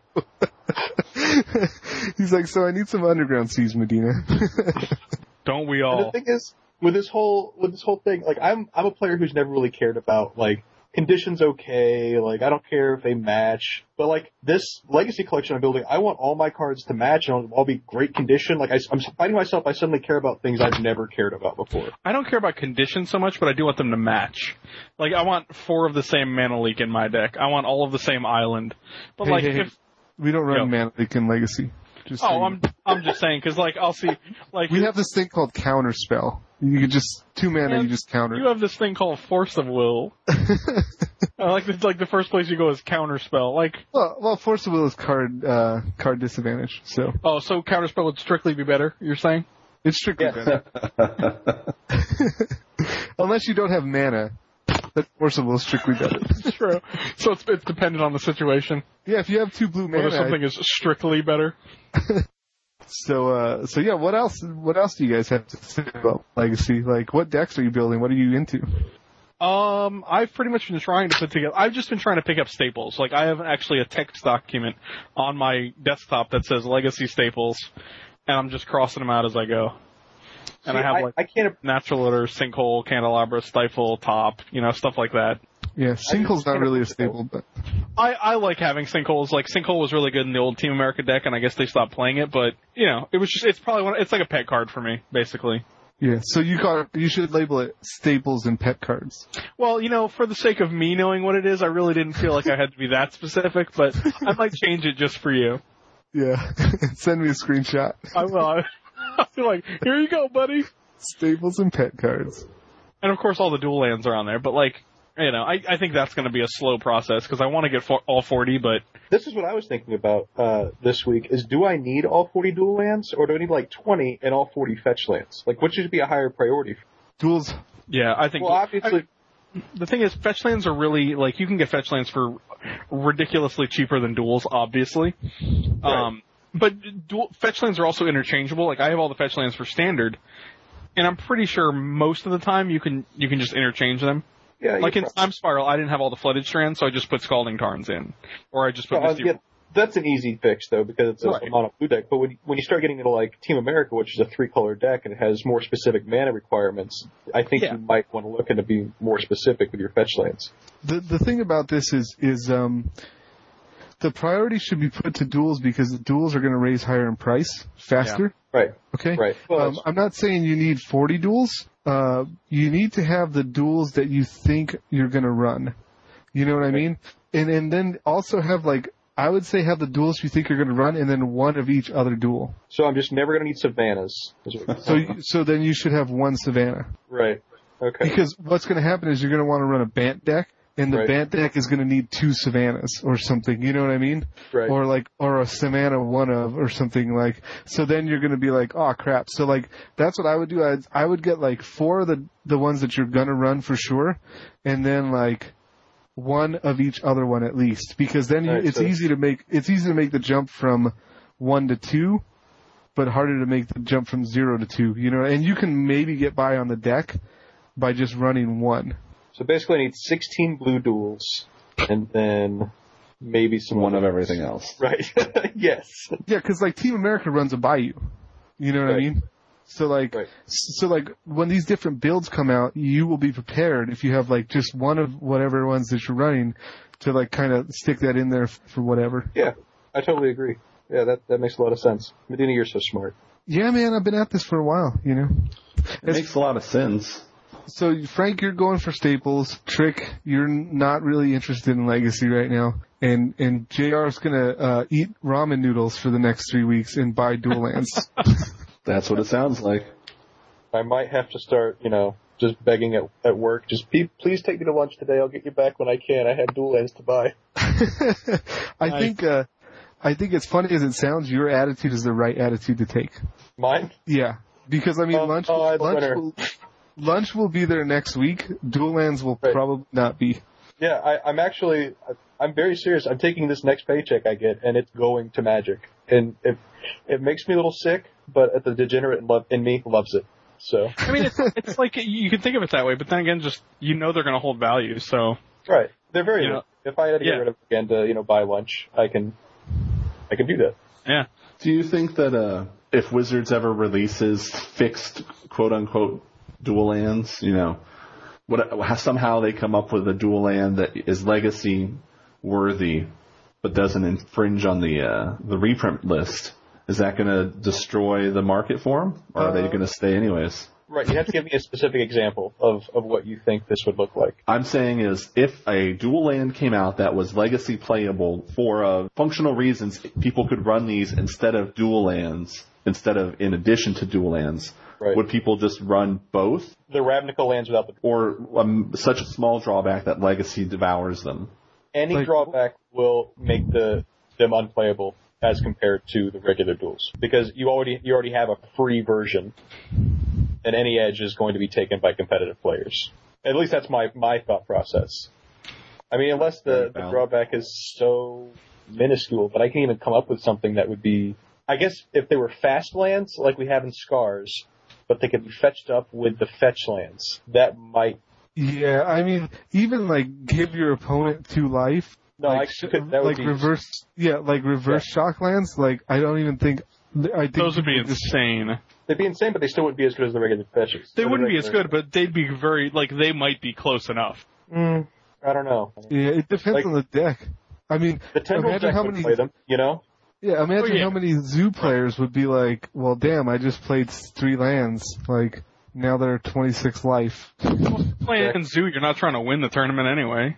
He's like, so I need some underground seas, Medina. Don't we And all? the thing is, with this whole with this whole thing, like I'm I'm a player who's never really cared about like conditions okay, like I don't care if they match, but like this Legacy collection I'm building, I want all my cards to match and all be great condition. Like I, I'm finding myself, I suddenly care about things I've never cared about before. I don't care about conditions so much, but I do want them to match. Like, I want four of the same Mana Leak in my deck. I want all of the same island. But Hey, like, hey, hey. if We don't run Yo. Mana Leak in Legacy. Just so oh, you I'm I'm just saying, because like I'll see, like We have this thing called Counter Spell. You can just two mana, Man, you just counter. you have this thing called Force of Will. I like it's like the first place you go is Counterspell. Like, well, well, Force of Will is card uh, card disadvantage, so oh, so Counterspell would strictly be better. You're saying? it's strictly Yeah. better. Unless you don't have mana, then Force of Will is strictly better. True. So it's it's dependent on the situation. Yeah, if you have two blue mana, Whether something is strictly better. so uh, so yeah. What else? What else do you guys have to say about Legacy? Like, what decks are you building? What are you into? Um, I've pretty much been trying to put together. I've just been trying to pick up staples. Like, I have actually a text document on my desktop that says Legacy staples, and I'm just crossing them out as I go. And See, I have like I can't. natural order, sinkhole, candelabra, stifle, top, you know, stuff like that. Yeah, Sinkle's not really a staple, but I, I like having sinkholes. Like, sinkhole was really good in the old Team America deck, and I guess they stopped playing it. But you know, it was just it's probably one. It's like a pet card for me, basically. yeah. So you got you should label it staples and pet cards. Well, you know, for the sake of me knowing what it is, I really didn't feel like I had to be that specific, but I might change it just for you. Yeah, send me a screenshot. I will. I, I'll be like, here you go, buddy. Staples and pet cards. And of course, all the dual lands are on there, but like, you know, I, I think that's going to be a slow process because I want to get for, all forty, but This is what I was thinking about uh, this week: is do I need all forty dual lands, or do I need like twenty and all forty fetch lands? Like, which should be a higher priority? Duels. yeah, I think. Well, obviously, I, the thing is, fetch lands are really like you can get fetch lands for ridiculously cheaper than duels, obviously. Um, but dual, fetch lands are also interchangeable. Like I have all the fetch lands for standard, and I'm pretty sure most of the time you can you can just interchange them. yeah. Like you're in Time Spiral, I didn't have all the flooded strands, so I just put Scalding Tarns in, or I just put pro- uh, Misty. yeah, that's an easy fix though, because it's a, Right. a mono blue deck. But when when you start getting into like Team America, which is a three color deck and it has more specific mana requirements, I think Yeah. you might want to look into being more specific with your fetch lands. The the thing about this is is um the priority should be put to duels because the duels are going to raise higher in price faster. Right. Okay. Right. Well, Um, I'm not saying you need forty duels. Uh, you need to have the duels that you think you're going to run. You know what I mean? And and then also have like I would say have the duels you think you're going to run, and then one of each other duel. so I'm just never going to need Savannahs. is what you're So saying. you- so then you should have one Savannah. right. Okay. Because what's going to happen is you're going to want to run a Bant deck, and the Right. Bant deck is going to need two Savannahs or something. You know what I mean? Right. Or like, or a Savannah one of or something like. So then you're going to be like, oh crap. So like, that's what I would do. I'd, I would get like four of the the ones that you're going to run for sure, and then like one of each other one at least, because then you, Right, it's so- easy to make it's easy to make the jump from one to two, but harder to make the jump from zero to two. You know, and you can maybe get by on the deck by just running one. So basically, I need sixteen blue duels, and then maybe some One of other- everything else. Right. Yes. Yeah, because like Team America runs a Bayou. You know what I Right. mean? So like, Right. so like when these different builds come out, you will be prepared if you have like just one of whatever ones that you're running to like kind of stick that in there for whatever. Yeah, I totally agree. Yeah, that that makes a lot of sense. Medina, you're so smart. Yeah, man, I've been at this for a while. You know. It makes a lot of sense. so Frank, you're going for staples. Trick, you're not really interested in Legacy right now. And and J R's gonna uh, eat ramen noodles for the next three weeks and buy dual lands. That's what it sounds like. I might have to start, you know, just begging at, at work. Just pe- please take me to lunch today. I'll get you back when I can. I have dual lands to buy. I nice. think uh, I think it's funny as it sounds. Your attitude is the right attitude to take. Mine? Yeah, because I mean, oh, lunch oh, lunch will, lunch will be there next week. Dual lands will right. probably not be. Yeah, I, I'm actually I'm very serious. I'm taking this next paycheck I get, and it's going to Magic, and it it makes me a little sick, but the degenerate in, love, in me loves it. So I mean, it's it's like you can think of it that way, but then again, just you know they're going to hold value. So right, they're very. You know, if I had to get yeah. rid of it again to you know buy lunch, I can I can do that. Yeah. Do you think that uh, if Wizards ever releases fixed quote unquote dual lands, you know, what somehow they come up with a dual land that is legacy worthy, but doesn't infringe on the uh, the reprint list? Is that going to destroy the market for them, or are uh, they going to stay anyways? Right, you have to give me a specific example of, of what you think this would look like. I'm saying is if a dual land came out that was legacy playable for uh, functional reasons, people could run these instead of dual lands, instead of in addition to dual lands. Right. Would people just run both? The Ravnica lands without the... Or um, such a small drawback that legacy devours them? Any like, drawback will make the them unplayable as compared to the regular duels, because you already you already have a free version, and any edge is going to be taken by competitive players. At least that's my, my thought process. I mean, unless the, the drawback is so minuscule, but I can't even come up with something that would be. I guess if they were fast lands like we have in Scars, but they could be fetched up with the fetch lands, that might. Yeah, I mean, even like give your opponent two life. No, like, I could, that would like be reverse, yeah, like reverse yeah. shock lands. Like I don't even think. I think those would be insane. Just, they'd be insane, but they still wouldn't be as good as the regular fetches. They wouldn't be as good, but they'd be very like they might be close enough. Mm, I don't know. Yeah, it depends like, on the deck. I mean, the Tendril deck how would many, play them, you know. Yeah, imagine oh, yeah. how many Zoo players would be like, well, damn, I just played three lands. Like, now they're twenty-six life. Well, playing in Zoo, you're not trying to win the tournament anyway.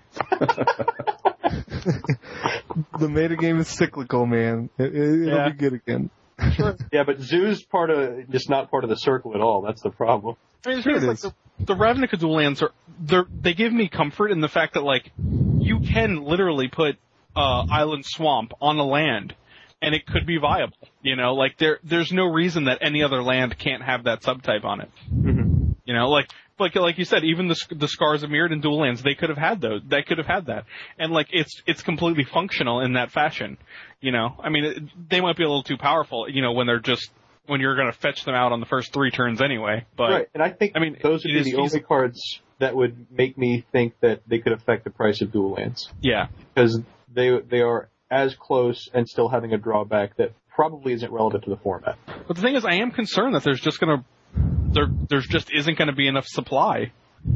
The metagame is cyclical, man. It, it, it'll yeah. be good again. Sure. Yeah, but Zoo's part of, just not part of the circle at all. That's the problem. I mean, sure it like the, the Ravnica dual lands are, they're, they give me comfort in the fact that, like, you can literally put, uh, Island Swamp on a land, and it could be viable. You know, like, there, there's no reason that any other land can't have that subtype on it. Mm-hmm. You know, like, like, like you said, even the, the Scars of Mirrodin dual lands, they could have had those. They could have had that. And, like, it's, it's completely functional in that fashion. You know, I mean, it, they might be a little too powerful, you know, when they're just, when you're going to fetch them out on the first three turns anyway. But, right, and I think I mean, those would be the only cards that would make me think that they could affect the price of dual lands. Yeah. Because they, they are as close and still having a drawback that probably isn't relevant to the format. But the thing is, I am concerned that there's just going to, there, there's just isn't going to be enough supply.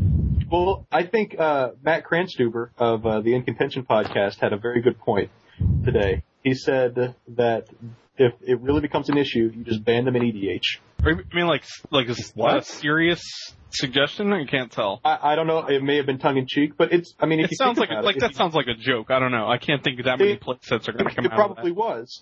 Well, I think uh, Matt Kranstuber of uh, the In Contention podcast had a very good point today. He said that if it really becomes an issue, you just ban them in E D H. I mean, like, like is that a serious suggestion? I can't tell. I, I don't know. It may have been tongue in cheek, but it's. I mean, if it you sounds think like about like it, that you, sounds like a joke. I don't know. I can't think that many it, play sets are going to come it out. It probably of that. was.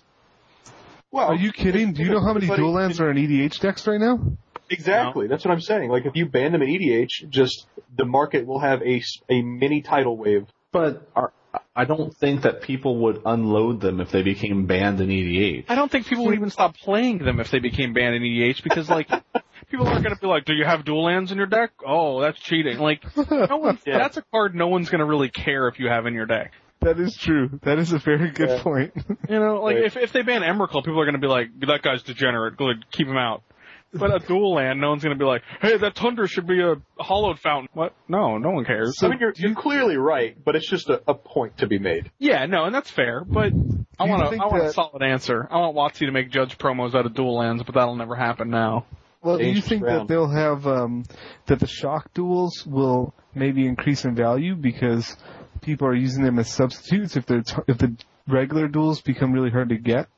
Well, are you kidding? Do you know how many dual lands are in E D H decks right now? Exactly. No. That's what I'm saying. Like, if you ban them in E D H, just the market will have a, a mini tidal wave. But are, I don't think that people would unload them if they became banned in E D H. I don't think people would even stop playing them if they became banned in E D H because, like, people aren't going to be like, do you have dual lands in your deck? Oh, that's cheating. Like, no one, yeah. That's a card no one's going to really care if you have in your deck. That is true. That is a very good yeah. point. You know, like, right. if if they ban Emrakul, people are going to be like, that guy's degenerate. Good, keep him out. But a dual land, no one's going to be like, hey, that Tundra should be a hollowed fountain. What? No, no one cares. So, I mean, you're, you're clearly right, but it's just a, a point to be made. Yeah, no, and that's fair, but I want a, I want that... a solid answer. I want WotC to make Judge promos out of dual lands, but that'll never happen now. Well, do you think round. that they'll have, um, that the shock duels will maybe increase in value because people are using them as substitutes if they're, t- if the regular duels become really hard to get?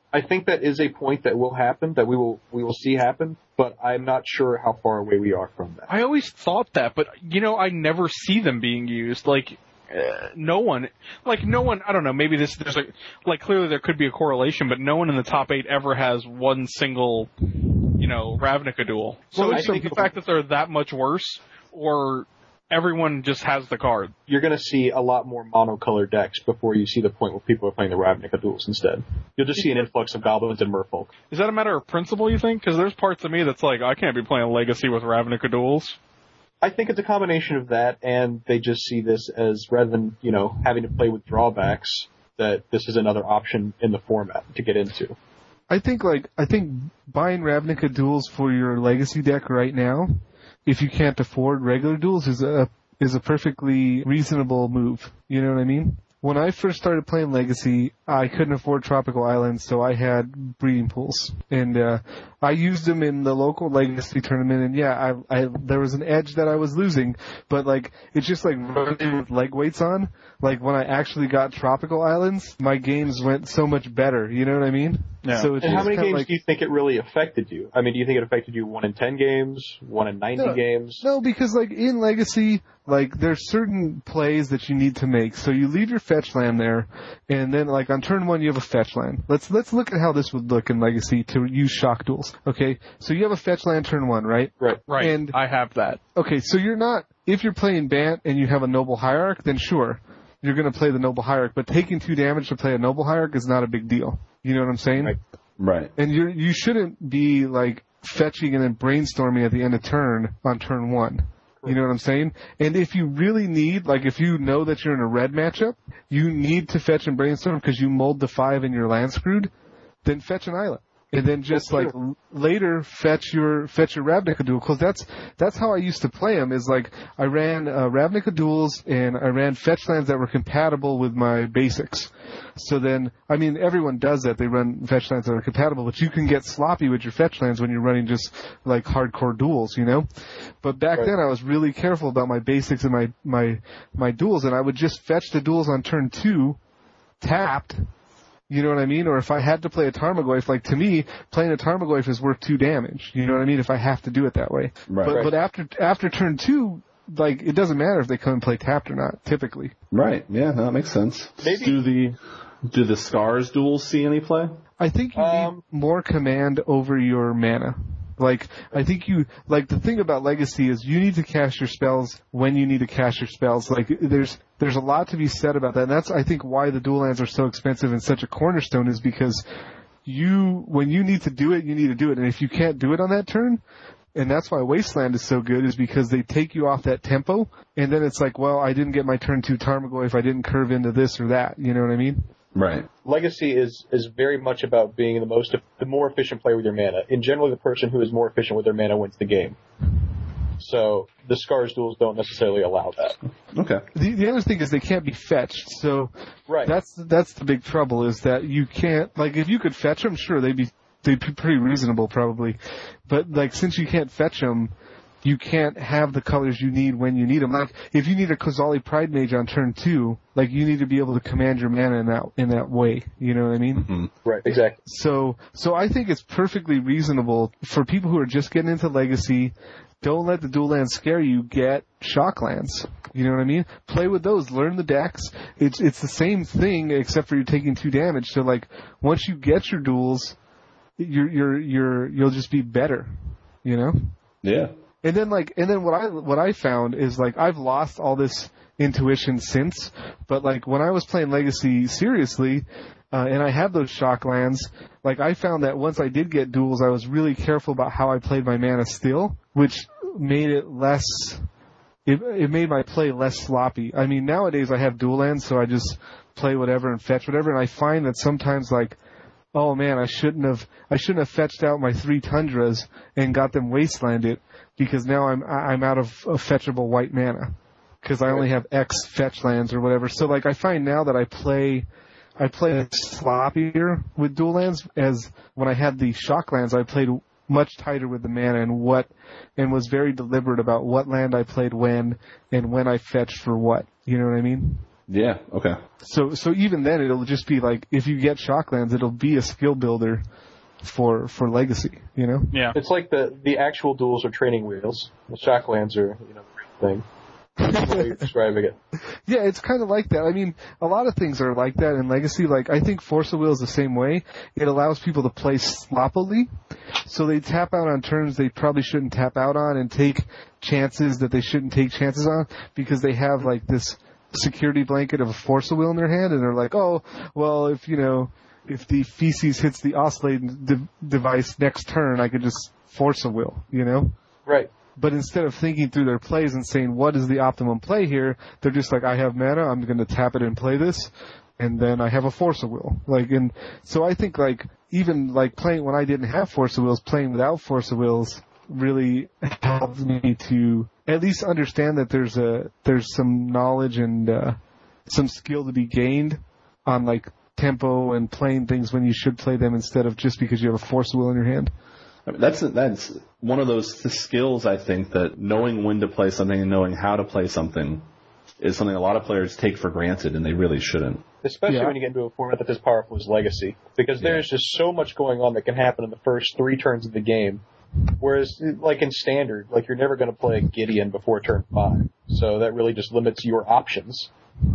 I think that is a point that will happen, that we will we will see happen, but I'm not sure how far away we are from that. I always thought that, but you know, I never see them being used. Like, uh, no one, like no one. I don't know. Maybe this there's a like clearly there could be a correlation, but no one in the top eight ever has one single, you know, Ravnica duel. So Well, I I think think the fact that they're that much worse, or everyone just has the card. You're going to see a lot more monocolor decks before you see the point where people are playing the Ravnica duels instead. You'll just see an influx of goblins and merfolk. Is that a matter of principle, you think? Because there's parts of me that's like, I can't be playing Legacy with Ravnica duels. I think it's a combination of that, and they just see this as, rather than, you know, having to play with drawbacks, that this is another option in the format to get into. I think like I think buying Ravnica duels for your Legacy deck right now, if you can't afford regular duels, is a is a perfectly reasonable move. You know what I mean? When I first started playing Legacy, I couldn't afford Tropical Islands, so I had breeding pools, and uh, I used them in the local Legacy tournament. And yeah, I, I there was an edge that I was losing, but like it's just like running with leg weights on. Like when I actually got Tropical Islands, my games went so much better. You know what I mean? Yeah. So it's And how just many kinda games like, do you think it really affected you? I mean, do you think it affected you one in ten games, one in ninety No. games? No, because like in Legacy, like there's certain plays that you need to make. So you leave your fetch land there, and then like on turn one you have a fetch land. Let's let's look at how this would look in Legacy to use shock duels. Okay, so you have a fetch land turn one, right? Right. Right. And- I have that. Okay, so you're not if you're playing Bant and you have a Noble Hierarch, then sure, you're going to play the Noble Hierarch. But taking two damage to play a Noble Hierarch is not a big deal. You know what I'm saying? Right. Right. And you you shouldn't be like fetching and then brainstorming at the end of turn on turn one. You know what I'm saying? And if you really need, like if you know that you're in a red matchup, you need to fetch and brainstorm because you mulled the five and you're land screwed, then fetch an island. And then just like l- later fetch your fetch your Ravnica duel, because that's that's how I used to play them. Is like I ran uh, Ravnica duels and I ran fetch lands that were compatible with my basics. So then, I mean, everyone does that. They run fetch lands that are compatible, but you can get sloppy with your fetch lands when you're running just like hardcore duels, you know. But back Right. then, I was really careful about my basics and my my my duels, and I would just fetch the duels on turn two, tapped. You know what I mean? Or if I had to play a Tarmogoyf, like to me, playing a Tarmogoyf is worth two damage. You know what I mean? If I have to do it that way. Right. But Right. but after after turn two, like it doesn't matter if they come and play tapped or not. Typically, Right. Yeah, that makes sense. Maybe- Do the do the Scars duels see any play? I think you Um, need more command over your mana. Like, I think you, like, the thing about Legacy is you need to cast your spells when you need to cast your spells. Like, there's, there's a lot to be said about that. And that's, I think, why the dual lands are so expensive and such a cornerstone is because you, when you need to do it, you need to do it. And if you can't do it on that turn, and that's why Wasteland is so good, is because they take you off that tempo, and then it's like, well, I didn't get my turn two Tarmogoyf if I didn't curve into this or that. You know what I mean? Right. Legacy is, is very much about being the most, the more efficient player with your mana. In general, the person who is more efficient with their mana wins the game. So the Scars duels don't necessarily allow that. Okay. The, the other thing is they can't be fetched, so Right. that's that's the big trouble is that you can't, like, if you could fetch them, sure, they'd be they'd be pretty reasonable probably, but like since you can't fetch them, you can't have the colors you need when you need them. Like if you need a Kozali Pride Mage on turn two, like you need to be able to command your mana in that in that way. You know what I mean? Mm-hmm. Right. Exactly. So so I think it's perfectly reasonable for people who are just getting into Legacy. Don't let the dual lands scare you. Get shock lands. You know what I mean? Play with those. Learn the decks. It's it's the same thing except for you're taking two damage. So like once you get your duels, you're you're you're you'll just be better. You know? Yeah. And then like and then what I what I found is like I've lost all this intuition since, but like when I was playing Legacy seriously, uh, and I had those shock lands, like I found that once I did get duels, I was really careful about how I played my mana still, which made it less. It, it made my play less sloppy. I mean, nowadays I have dual lands, so I just play whatever and fetch whatever, and I find that sometimes like. Oh man, I shouldn't have. I shouldn't have fetched out my three tundras and got them wastelanded because now I'm I'm out of, of fetchable white mana because I only have X fetch lands or whatever. So like I find now that I play, I play sloppier with dual lands as when I had the shock lands I played much tighter with the mana and what and was very deliberate about what land I played when and when I fetched for what. You know what I mean? Yeah. Okay. So so even then, it'll just be like if you get Shocklands, it'll be a skill builder for for Legacy. You know. Yeah. It's like the the actual duels are training wheels. The Shocklands are you know the real thing. The way you're describing it. Yeah, it's kind of like that. I mean, a lot of things are like that in Legacy. Like, I think Force of Will is the same way. It allows people to play sloppily. So they tap out on turns they probably shouldn't tap out on and take chances that they shouldn't take chances on because they have, like, this security blanket of a Force of Will in their hand. And they're like, oh, well, if, you know, if the feces hits the oscillating de- device next turn, I could just Force of Will, you know? Right. But instead of thinking through their plays and saying, what is the optimum play here, they're just like, I have mana, I'm going to tap it and play this, and then I have a Force of Will. Like, and so I think, like, even, like, playing when I didn't have Force of Wills, playing without Force of Wills really helped me to at least understand that there's a, there's some knowledge and, uh, some skill to be gained on, like, tempo and playing things when you should play them instead of just because you have a Force of Will in your hand. I mean, that's that's one of those skills, I think, that knowing when to play something and knowing how to play something is something a lot of players take for granted, and they really shouldn't. Especially Yeah. when you get into a format that's as powerful as Legacy. Because there's just so much going on that can happen in the first three turns of the game. Whereas, like in Standard, like you're never going to play Gideon before turn five. So that really just limits your options.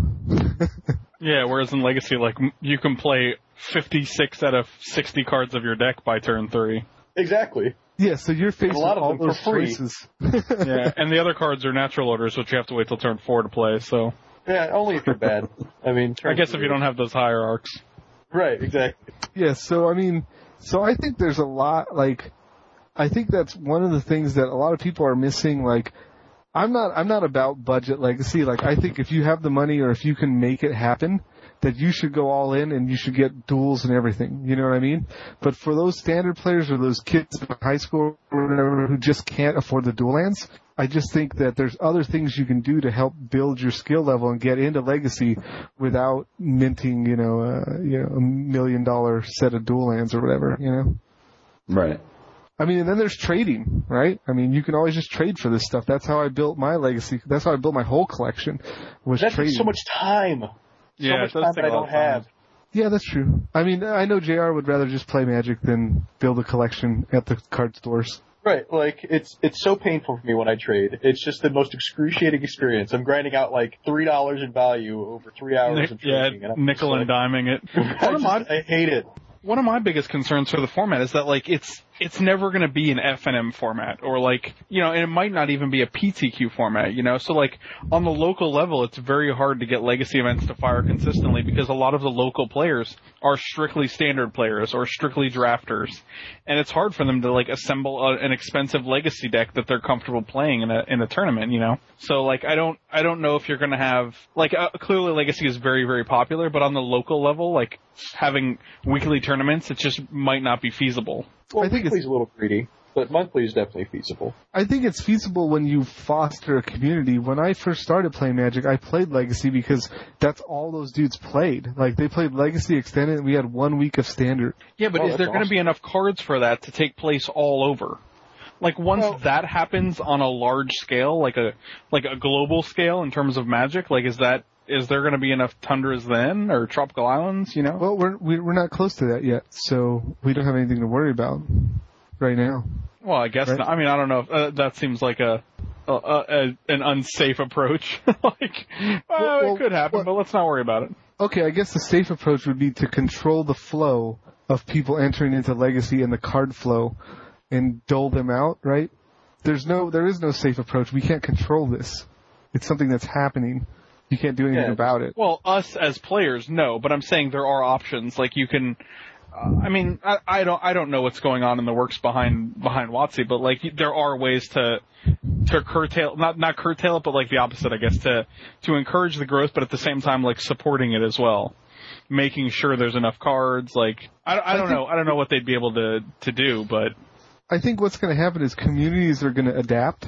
Yeah, whereas in Legacy, like, m- you can play fifty-six out of sixty cards of your deck by turn three. Exactly. Yeah, so you're facing a lot of all them for those free. choices. Yeah, and the other cards are natural orders, which you have to wait till turn four to play, so. Yeah, only if you're bad. I mean, turn I guess if three. you don't have those hierarchs. Right, exactly. Yeah, so I mean, so I think there's a lot, like, I think that's one of the things that a lot of people are missing, like, I'm not, I'm not about budget Legacy, like, I think if you have the money or if you can make it happen, that you should go all in and you should get duels and everything, you know what I mean? But for those Standard players or those kids in high school or whatever who just can't afford the dual lands, I just think that there's other things you can do to help build your skill level and get into Legacy without minting, you know, uh, you know, a million dollar set of dual lands or whatever, you know? Right. I mean, and then there's trading, right? I mean, you can always just trade for this stuff. That's how I built my Legacy. That's how I built my whole collection, was That trading. takes so much time. So Yeah, much it does time take that I a lot don't of time. have. Yeah, that's true. I mean, I know J R would rather just play Magic than build a collection at the card stores. Right, like, it's it's so painful for me when I trade. It's just the most excruciating experience. I'm grinding out, like, three dollars in value over three hours of Yeah, trading. and I'm nickel just and like, diming it. I, One of my just, I hate it. one of my biggest concerns for the format is that, like, it's it's never going to be an F N M format, or, like, you know, and it might not even be a P T Q format, you know? So, like, on the local level, it's very hard to get Legacy events to fire consistently because a lot of the local players are strictly Standard players or strictly drafters. And it's hard for them to, like, assemble a, an expensive Legacy deck that they're comfortable playing in a in a tournament, you know? So, like, I don't I don't know if you're going to have, like, uh, clearly Legacy is very, very popular, but on the local level, like, having weekly tournaments, it just might not be feasible. Well, I think weekly's a little greedy, but monthly is definitely feasible. I think it's feasible when you foster a community. When I first started playing Magic, I played Legacy because that's all those dudes played. Like, they played Legacy Extended, and we had one week of Standard. Yeah, but Oh, is that's there going to awesome. be enough cards for that to take place all over? Like, once Well- that happens on a large scale, like a like a global scale in terms of Magic, like, is that is there going to be enough tundras then, or tropical islands? You know? Well, we're we- we're not close to that yet, so we don't have anything to worry about right now. Well, I guess Right. not. I mean, I don't know. If, uh, that seems like a, a, a, a an unsafe approach. Like, well, well, it could happen, well- but let's not worry about it. Okay, I guess the safe approach would be to control the flow of people entering into Legacy and the card flow and dole them out, right? There's no, there is no safe approach. We can't control this. It's something that's happening. You can't do anything Yeah. about it. Well, us as players, no, but I'm saying there are options. Like, you can. Uh, I mean, I, I don't. I don't know what's going on in the works behind behind WotC, but, like, there are ways to to curtail, not not curtail it, but, like, the opposite, I guess, to to encourage the growth, but at the same time, like, supporting it as well, making sure there's enough cards. Like, I, I don't think- know. I don't know what they'd be able to to do, but I think what's going to happen is communities are going to adapt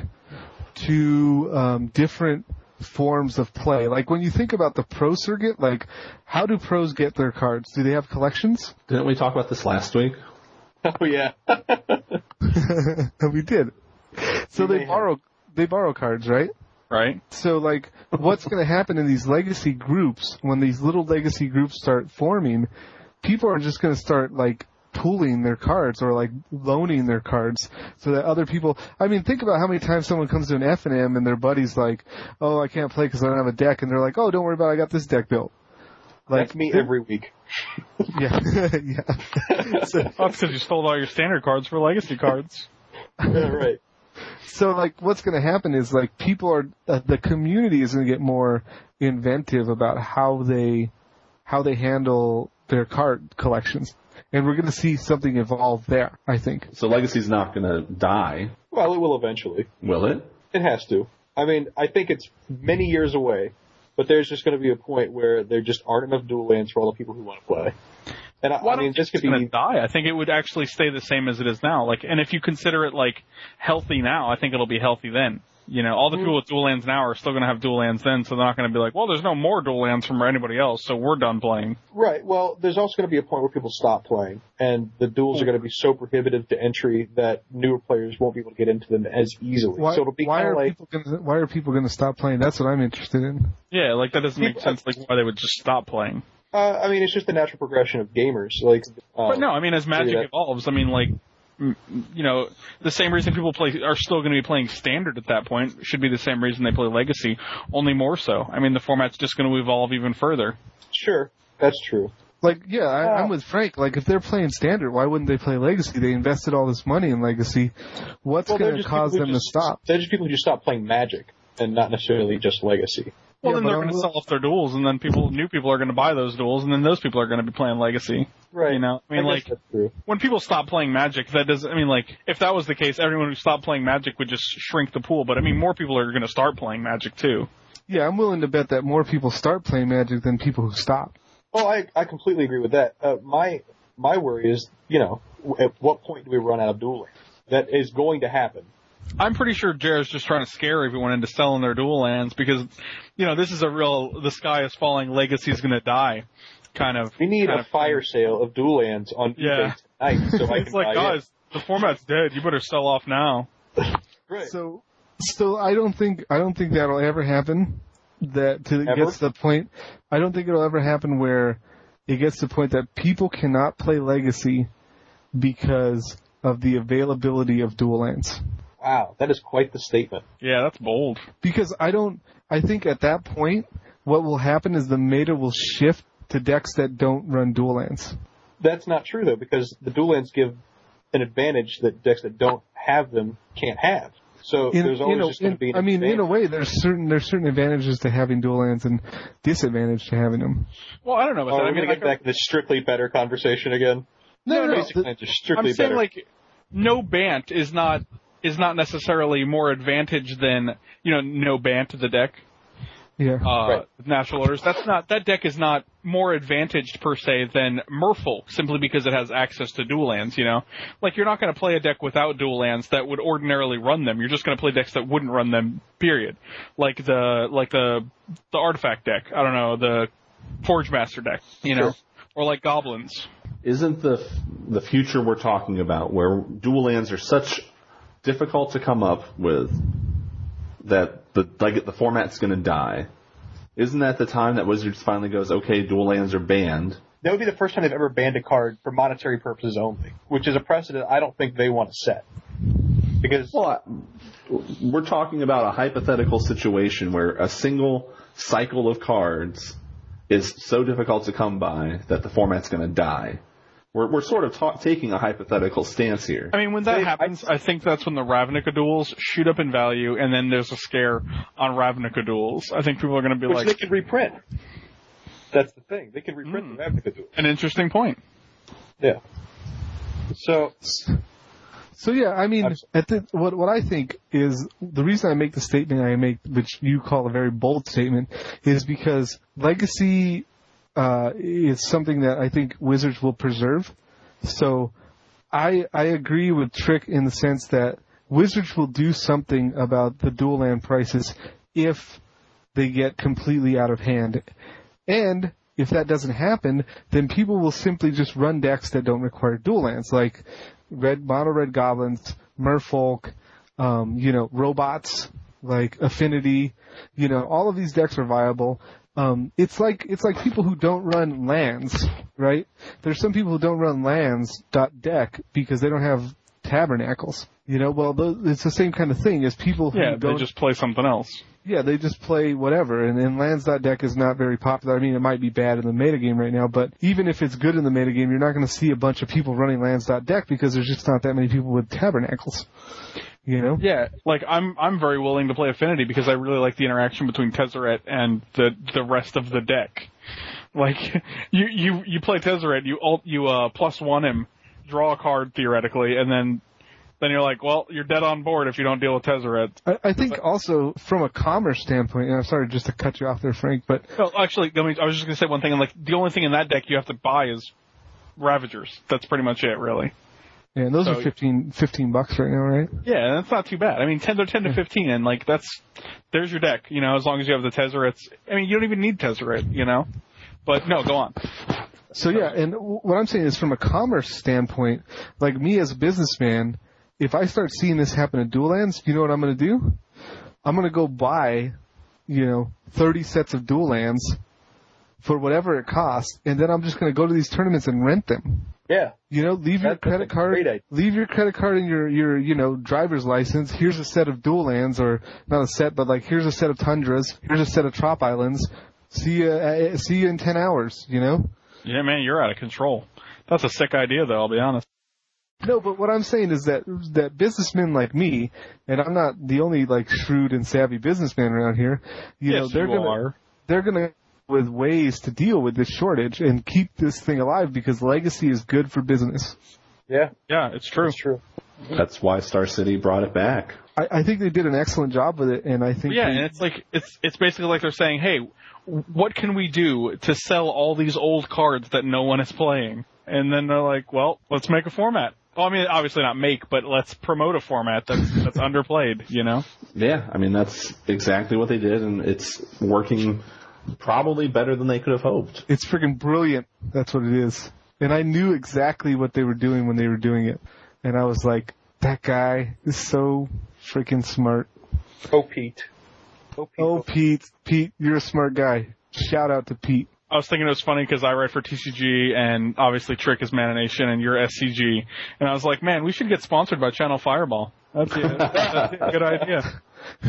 to um, different forms of play. Like, when you think about the pro circuit, like, how do pros get their cards? Do they have collections? Didn't we talk about this last week? Oh, yeah. We did. So You may they have. borrow they borrow cards, right? right? So, like, what's going to happen in these legacy groups, when these little legacy groups start forming, people are just going to start, like, pooling their cards or, like, loaning their cards so that other people... I mean, think about how many times someone comes to an F and M and their buddy's like, oh, I can't play because I don't have a deck, and they're like, oh, don't worry about it, I got this deck built. Like, That's me every week. Yeah. yeah. So, That's because you stole all your standard cards for legacy cards. Yeah, right. So, like, what's going to happen is, like, people are, uh, the community is going to get more inventive about how they, how they handle their card collections. And we're going to see something evolve there, I think. So Legacy's not going to die, Well, it will eventually. will it? It has to. I mean, I think it's many years away, but there's just going to be a point where there just aren't enough dual lands for all the people who want to play. And I, Well, I mean, this could it's going be... to die. I think it would actually stay the same as it is now. Like, and if you consider it like healthy now, I think it'll be healthy then. You know, all the people with dual lands now are still going to have dual lands then, so they're not going to be like, well, there's no more dual lands from anybody else, so we're done playing. Right. Well, there's also going to be a point where people stop playing, and the duels are going to be so prohibitive to entry that newer players won't be able to get into them as easily. Why, so it'll be why kind are of like... people gonna, why are people going to stop playing? That's what I'm interested in. Yeah, like that doesn't make People- sense. Like why they would just stop playing. Uh, I mean, it's just the natural progression of gamers. Like, uh, But no, I mean, as Magic that- evolves, I mean, like, m- you know, the same reason people play are still going to be playing Standard at that point should be the same reason they play Legacy, only more so. I mean, the format's just going to evolve even further. Sure, that's true. Like, yeah, I, Uh, I'm with Frank. Like, if they're playing Standard, why wouldn't they play Legacy? They invested all this money in Legacy. What's Well, they're going to just cause people them who to just- stop? They're just people who just stop playing Magic, and not necessarily just Legacy. Well, Yeah, then but they're I'm going to wi- sell off their duels, and then people, new people are going to buy those duels, and then those people are going to be playing Legacy. Right. You know, I mean, guess like, that's true. when people stop playing Magic, that doesn't, I mean, like, if that was the case, everyone who stopped playing Magic would just shrink the pool, but I mean, more people are going to start playing Magic too. Yeah, I'm willing to bet that more people start playing Magic than people who stop. Well, I, I completely agree with that. Uh, my my worry is, you know, w- at what point do we run out of dual lands? That is going to happen. I'm pretty sure Jared's just trying to scare everyone into selling their dual lands because, you know, this is a real, the sky is falling, Legacy's gonna die kind of. We need kind a of fire sale of dual lands on Yeah. eBay tonight, so I It's can like, buy guys, the format's dead, you better sell off now. it. Right. So, so I don't think I don't think that'll ever happen. That to Ever? gets to the point. I don't think it'll ever happen where it gets to the point that people cannot play Legacy because of the availability of dual lands. Wow, that is quite the statement. Yeah, that's bold. Because I don't, I think at that point, what will happen is the meta will shift to decks that don't run dual lands. That's not true, though, because the dual lands give an advantage that decks that don't have them can't have. So In, there's always in a- just going to in- be an I mean, in a advantage. way, there's certain there's certain advantages to having dual lands and disadvantage to having them. Well, I don't know about Oh, that. we're I mean, going to like, get back to the strictly better conversation again. No, no, Basic the- lands are strictly I'm saying better. like, no Bant is not, is not necessarily more advantage than, you know, no Bant to the deck. yeah. Uh, Right. natural orders. That's not, that deck is not more advantaged per se than Merfolk simply because it has access to dual lands, you know? Like, you're not going to play a deck without dual lands that would ordinarily run them. You're just going to play decks that wouldn't run them, period. Like the, like the, the artifact deck. I don't know, the Forge Master deck, you know? Sure. Or like goblins. Isn't the the future we're talking about, where dual lands are such difficult to come up with, that the like the format's going to die? Isn't that the time that Wizards finally goes, okay, dual lands are banned? That would be the first time they've ever banned a card for monetary purposes only, which is a precedent I don't think they want to set. Because Well, I- we're talking about a hypothetical situation where a single cycle of cards is so difficult to come by that the format's going to die. We're we're sort of ta- taking a hypothetical stance here. I mean, when that They- happens, I, think that's when the Ravnica duels shoot up in value, and then there's a scare on Ravnica duels. I think people are going to be which like, they could reprint. That's the thing. They can reprint Hmm. the Ravnica duel. an interesting point. Yeah. So So yeah, I mean, Absolutely. at the, what what I think is the reason I make the statement I make, which you call a very bold statement, is because Legacy uh, is something that I think Wizards will preserve. So I I agree with Trick in the sense that Wizards will do something about the dual land prices if they get completely out of hand, and if that doesn't happen, then people will simply just run decks that don't require dual lands, like red mono red goblins, merfolk, um, you know, robots, like Affinity, you know, all of these decks are viable. Um, it's like, it's like people who don't run lands, right? There's some people who don't run lands dot deck because they don't have tabernacles. You know, well, those, it's the same kind of thing as people who Yeah, don't. they just play something else. Yeah, they just play whatever, and, and lands dot deck is not very popular. I mean, it might be bad in the metagame right now, but even if it's good in the metagame, you're not going to see a bunch of people running lands dot deck because there's just not that many people with tabernacles. You know? Yeah, like I'm I'm very willing to play Affinity because I really like the interaction between Tezzeret and the the rest of the deck. Like you you you play Tezzeret, you ult, you uh plus one him, draw a card theoretically, and then then you're like, well, you're dead on board if you don't deal with Tezzeret. I, I think also from a commerce standpoint, and I'm sorry just to cut you off there, Frank, but No, actually, I mean, I was just gonna say one thing, and like the only thing in that deck you have to buy is Ravagers. That's pretty much it, really. yeah, and those So- are fifteen, fifteen bucks right now, right? Yeah, that's not too bad. I mean, ten, they're ten to fifteen, and like that's there's your deck. You know, as long as you have the Tezzerets. I mean, you don't even need Tezzeret, you know. But no, go on. So yeah, and w- what I'm saying is from a commerce standpoint, like me as a businessman, if I start seeing this happen at Dual Lands, you know what I'm going to do? I'm going to go buy, you know, thirty sets of Dual Lands for whatever it costs, and then I'm just going to go to these tournaments and rent them. Yeah. You know, leave your That's a credit great card, idea. leave your credit card and your, your, you know, driver's license. Here's a set of Dual Lands, or not a set, but like here's a set of Tundras. Here's a set of Trop Islands. See you, uh, see you in ten hours, you know? Yeah, man, you're out of control. That's a sick idea, though. I'll be honest. No, but what I'm saying is that that businessmen like me, and I'm not the only like shrewd and savvy businessman around here. You yes, know, they're you gonna are. they're gonna with ways to deal with this shortage and keep this thing alive because legacy is good for business. Yeah. Yeah, it's true. That's true. That's why Star City brought it back. I, I think they did an excellent job with it, and I think Yeah, they, and it's like it's it's basically like they're saying, hey, what can we do to sell all these old cards that no one is playing? And then they're like, well, let's make a format. Well, I mean, obviously not make, but let's promote a format that's that's underplayed, you know? Yeah, I mean, that's exactly what they did, and it's working probably better than they could have hoped. it's freaking brilliant. That's what it is. And I knew exactly what they were doing when they were doing it, and I was like, that guy is so freaking smart. Oh, Pete. Oh, Pete. Oh, Pete, Pete, you're a smart guy. Shout out to Pete. I was thinking it was funny because I write for T C G and obviously Trick is Mana Nation and you're S C G. And I was like, man, we should get sponsored by Channel Fireball. That's a, that's a good idea.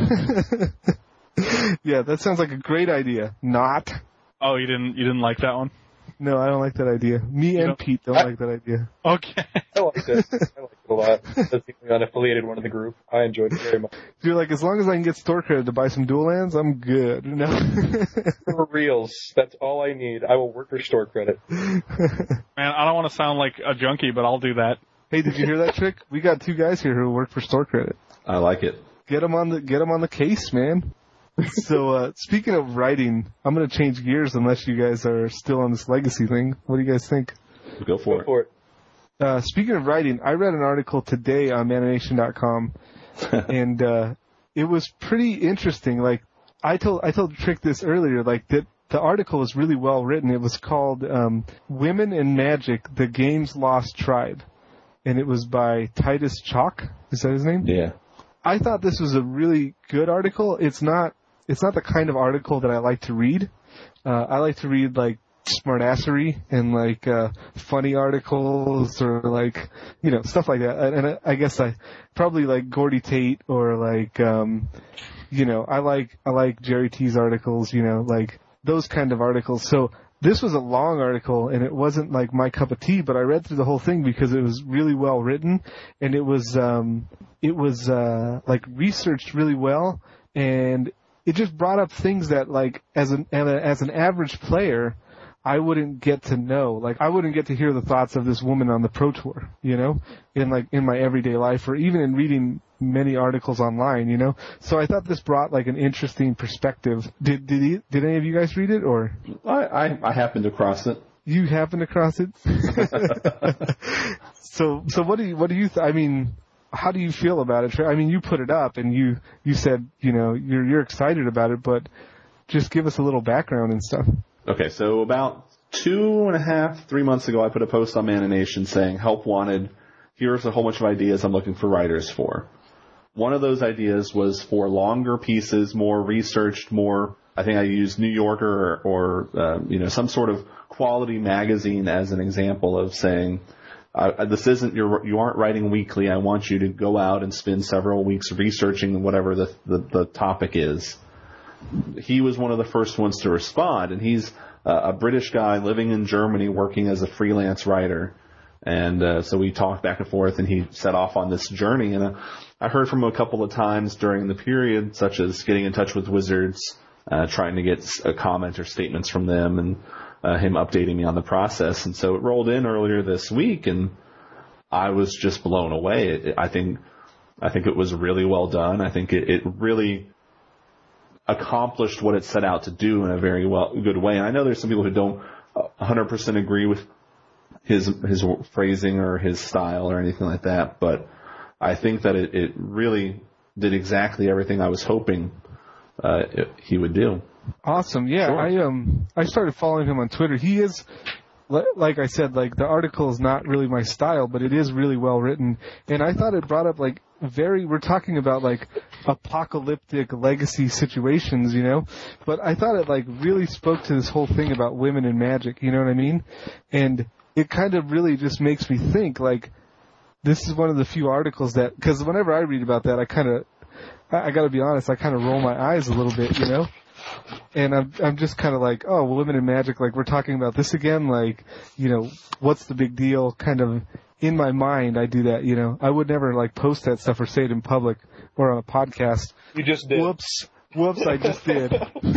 Yeah, that sounds like a great idea. Not. Oh, you didn't you didn't like that one? No, I don't like that idea. Me and don't- Pete don't I- like that idea. Okay. I liked it. I liked it a lot. That's the only unaffiliated one in the group. I enjoyed it very much. You're like, as long as I can get store credit to buy some dual lands, I'm good. No. For reals, that's all I need. I will work for store credit. Man, I don't want to sound like a junkie, but I'll do that. Hey, did you hear that, Trick? We got two guys here who work for store credit. I like it. Get them on the get 'em on the case, man. So, uh, speaking of writing, I'm going to change gears unless you guys are still on this legacy thing. What do you guys think? Go for Go it. for it. Uh, speaking of writing, I read an article today on mana nation dot com, and uh, it was pretty interesting. Like, I told I told Trick this earlier, like that the article was really well written. It was called um, "Women in Magic: The Game's Lost Tribe," and it was by Titus Chalk. Is that his name? Yeah. I thought this was a really good article. It's not it's not the kind of article that I like to read. Uh, I like to read like smartassery and like uh, funny articles or like you know stuff like that. And, and I, I guess I probably like Gordy Tate or like um, you know I like I like Jerry T's articles. You know like those kind of articles. So this was a long article and it wasn't like my cup of tea, but I read through the whole thing because it was really well written and it was um, it was uh, like researched really well and it just brought up things that like as an as an average player I wouldn't get to know. Like I wouldn't get to hear the thoughts of this woman on the Pro Tour, you know, in like in my everyday life or even in reading many articles online, you know. So I thought this brought like an interesting perspective. Did did he, did any of you guys read it or I, I, I happened across it. you happened across it? so so what do you what do you th- I mean, how do you feel about it? I mean, you put it up and you you said, you know, you're you're excited about it, but just give us a little background and stuff. Okay, so about two and a half, three months ago, I put a post on Mana Nation saying, help wanted, here's a whole bunch of ideas I'm looking for writers for. one of those ideas was for longer pieces, more researched, more, I think I used New Yorker or, or uh, you know, some sort of quality magazine as an example of saying, uh, this isn't your, you aren't writing weekly. I want you to go out and spend several weeks researching whatever the, the, the topic is. He was one of the first ones to respond, and he's uh, a British guy living in Germany working as a freelance writer. And uh, so we talked back and forth, and he set off on this journey. And uh, I heard from him a couple of times during the period, such as getting in touch with Wizards, uh, trying to get a comment or statements from them, and uh, him updating me on the process. And so it rolled in earlier this week, and I was just blown away. It, I think I think it was really well done. I think it, it really accomplished what it set out to do in a very well good way. And I know there's some people who don't one hundred percent agree with his his phrasing or his style or anything like that, but I think that it, it really did exactly everything I was hoping uh, it, he would do. Awesome. Yeah, Sure. I um I started following him on Twitter. He is, like I said, like the article is not really my style, but it is really well written. And I thought it brought up like very, we're talking about like apocalyptic legacy situations, you know, but I thought it like really spoke to this whole thing about women in Magic, you know what I mean? And it kind of really just makes me think like this is one of the few articles that, because whenever I read about that, I kind of, I, I got to be honest, I kind of roll my eyes a little bit, you know? And I'm I'm just kind of like, oh, well, women in Magic, like we're talking about this again, like, you know, what's the big deal? Kind of in my mind, I do that, you know. I would never like post that stuff or say it in public or on a podcast. You just did. Whoops. Whoops, I just did.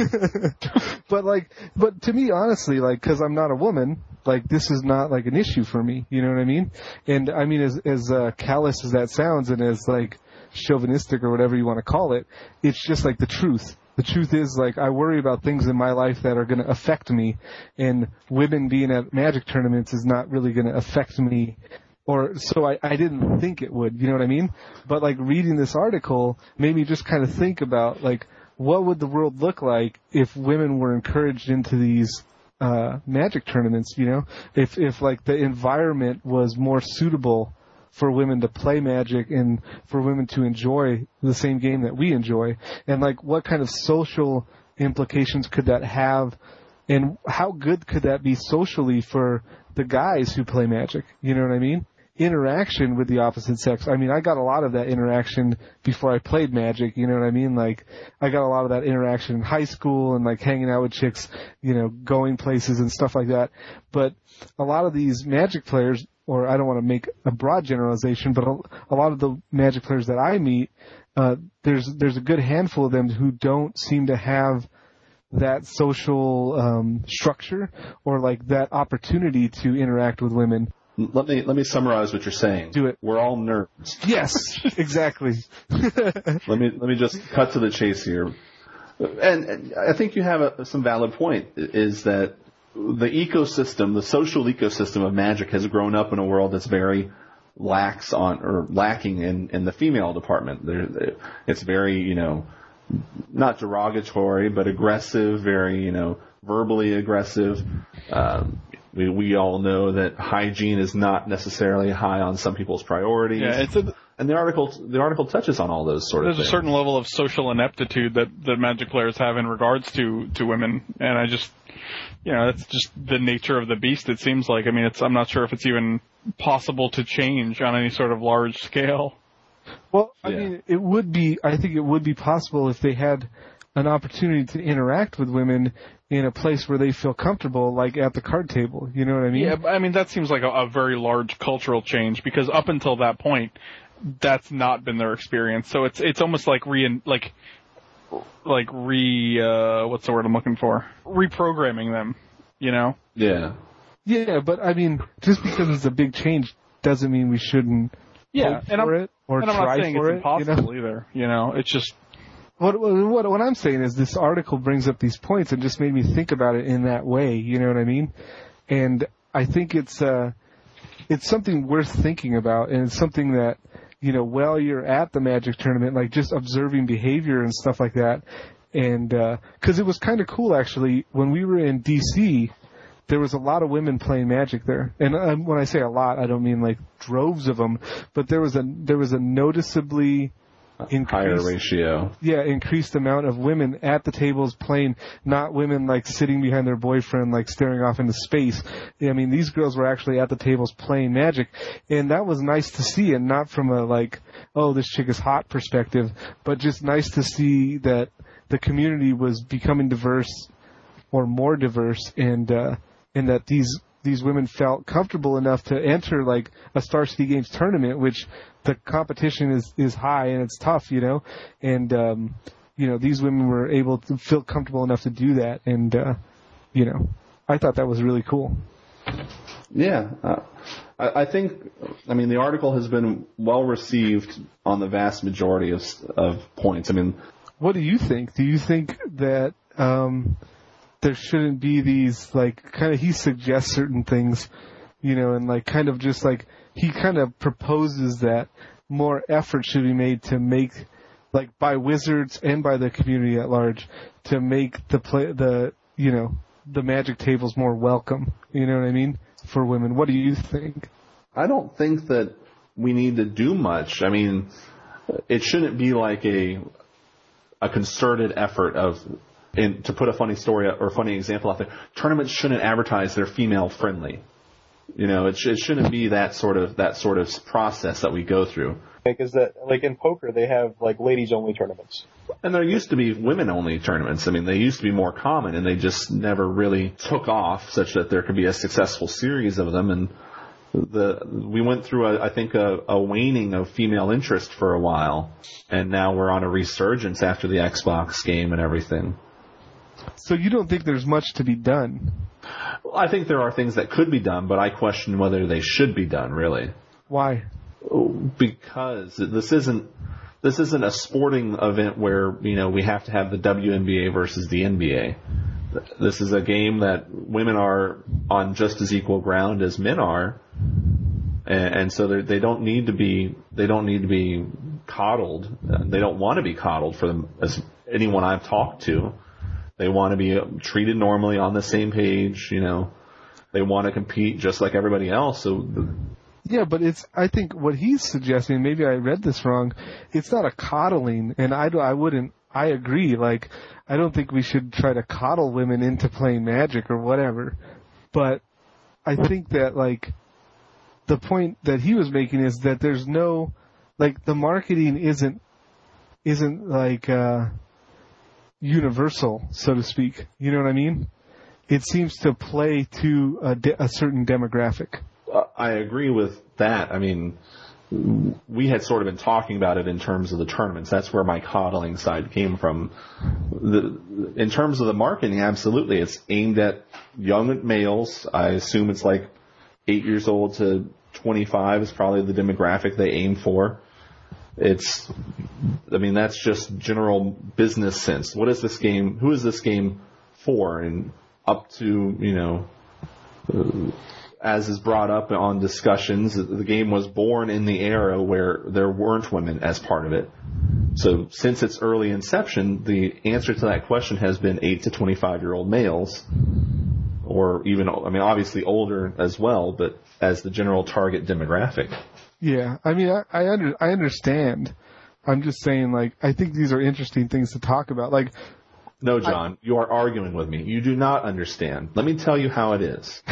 But like, but to me, honestly, like, cause I'm not a woman, like this is not like an issue for me, you know what I mean? And I mean, as, as uh, callous as that sounds and as like chauvinistic or whatever you want to call it, it's just like the truth. The truth is, like, I worry about things in my life that are going to affect me, and women being at Magic tournaments is not really going to affect me, or so I, I didn't think it would, you know what I mean? But, like, reading this article made me just kind of think about, like, what would the world look like if women were encouraged into these uh, Magic tournaments, you know? If, if, like, the environment was more suitable for women to play Magic and for women to enjoy the same game that we enjoy, and like what kind of social implications could that have, and how good could that be socially for the guys who play Magic, you know what I mean? Interaction with the opposite sex. I mean, I got a lot of that interaction before I played Magic, you know what I mean? Like, I got a lot of that interaction in high school and like hanging out with chicks, you know, going places and stuff like that. But a lot of these Magic players, or I don't want to make a broad generalization, but a, a lot of the Magic players that I meet, uh, there's there's a good handful of them who don't seem to have that social um, structure or like that opportunity to interact with women. Let me let me summarize what you're saying. Do it. We're all nerds. Yes, exactly. let me let me just cut to the chase here, and, and I think you have a, some valid point. Is that the ecosystem, the social ecosystem of Magic has grown up in a world that's very lax on or lacking in, in the female department. There, it's very, you know, not derogatory, but aggressive, very, you know, verbally aggressive. Um, we, we all know that hygiene is not necessarily high on some people's priorities. Yeah, it's a, and the article the article touches on all those sort of there's things. a certain level of social ineptitude that, that Magic players have in regards to, to women, and I just, you know, that's just the nature of the beast, it seems like. I mean, it's I'm not sure if it's even possible to change on any sort of large scale. Well, I Yeah. mean, it would be, I think it would be possible if they had an opportunity to interact with women in a place where they feel comfortable, like at the card table. You know what I mean? Yeah, but, I mean, that seems like a, a very large cultural change, because up until that point, that's not been their experience. So it's it's almost like re like like re uh, what's the word I'm looking for? Reprogramming them, you know? Yeah. Yeah, but I mean, just because it's a big change doesn't mean we shouldn't Yeah, hope and for I'm, it or and I'm try not saying for it's it. impossible You know? either. You know, it's just What, what what I'm saying is this article brings up these points and just made me think about it in that way. You know what I mean? And I think it's uh it's something worth thinking about, and it's something that, you know, while you're at the Magic tournament, like just observing behavior and stuff like that. And uh 'cause it was kind of cool actually when we were in D C. There was a lot of women playing Magic there, and um, when I say a lot, I don't mean like droves of them, but there was a there was a noticeably increased, higher ratio. Yeah, increased amount of women at the tables playing, not women like sitting behind their boyfriend, like staring off into space. I mean, these girls were actually at the tables playing Magic, and that was nice to see, and not from a like, oh, this chick is hot perspective, but just nice to see that the community was becoming diverse or more diverse, and uh, and that these these women felt comfortable enough to enter like a Star City Games tournament, which the competition is, is high and it's tough, you know, and, um, you know, these women were able to feel comfortable enough to do that. And, uh, you know, I thought that was really cool. Yeah. Uh, I, I think, I mean, the article has been well received on the vast majority of, of points. I mean, what do you think? Do you think that, um, there shouldn't be these, like, kind of, he suggests certain things, you know, and, like, kind of just, like, he kind of proposes that more effort should be made to make, like, by Wizards and by the community at large, to make the play, the, you know, the Magic tables more welcome, you know what I mean, for women. What do you think? I don't think that we need to do much. I mean, it shouldn't be like a, a concerted effort of, And to put a funny story or a funny example out there, tournaments shouldn't advertise they're female friendly. You know, it, sh- it shouldn't be that sort of that sort of process that we go through. Because that, like in poker, they have like ladies only tournaments. And there used to be women only tournaments. I mean, they used to be more common, and they just never really took off such that there could be a successful series of them. And the we went through, a, I think, a, a waning of female interest for a while, and now we're on a resurgence after the Xbox game and everything. So you don't think there's much to be done? Well, I think there are things that could be done, but I question whether they should be done, really. Why? Because this isn't this isn't a sporting event where, you know, we have to have the W N B A versus the N B A. This is a game that women are on just as equal ground as men are, and, and so they don't need to be they don't need to be coddled. They don't want to be coddled for them, as anyone I've talked to. They want to be treated normally on the same page, you know. They want to compete just like everybody else. So, yeah, but it's. I think what he's suggesting. Maybe I read this wrong. It's not a coddling, and I, I wouldn't. I agree. Like, I don't think we should try to coddle women into playing Magic or whatever. But I think that like the point that he was making is that there's no like the marketing isn't isn't like. Uh, universal, so to speak. You know what I mean? It seems to play to a, de- a certain demographic. Uh, I agree with that. I mean, we had sort of been talking about it in terms of the tournaments. That's where my coddling side came from. The, in terms of the marketing, absolutely. It's aimed at young males. I assume it's like eight years old to twenty-five is probably the demographic they aim for. It's, I mean, that's just general business sense. What is this game? Who is this game for? And up to, you know, uh, as is brought up on discussions, the game was born in the era where there weren't women as part of it. So since its early inception, the answer to that question has been eight to twenty-five year old males, or even, I mean, obviously older as well, but as the general target demographic. Yeah, I mean, I I, under, I understand. I'm just saying, like, I think these are interesting things to talk about. Like, no, John, I, you are arguing with me. You do not understand. Let me tell you how it is.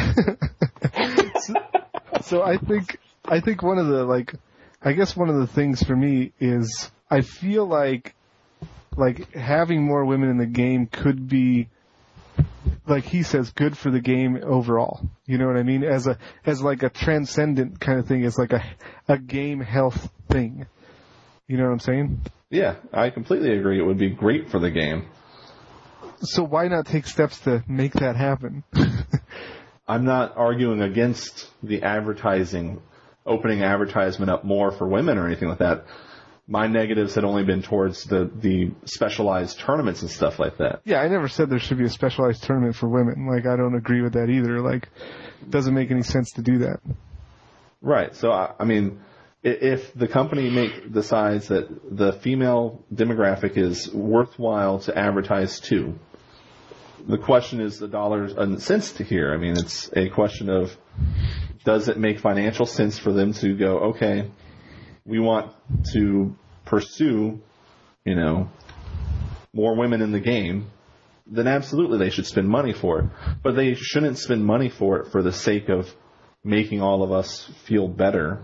so, so I think I think one of the like, I guess one of the things for me is I feel like like having more women in the game could be, like he says, good for the game overall. You know what I mean? As a as like a transcendent kind of thing, as like a a game health thing. You know what I'm saying? Yeah, I completely agree. It would be great for the game. So why not take steps to make that happen? I'm not arguing against the advertising, opening advertisement up more for women or anything like that. My negatives had only been towards the, the specialized tournaments and stuff like that. Yeah, I never said there should be a specialized tournament for women. Like, I don't agree with that either. Like, it doesn't make any sense to do that. Right. So, I, I mean, if the company make, decides that the female demographic is worthwhile to advertise to, the question is the dollars and cents to here. I mean, it's a question of, does it make financial sense for them to go, okay, we want to pursue, you know, more women in the game, then absolutely they should spend money for it. But they shouldn't spend money for it for the sake of making all of us feel better,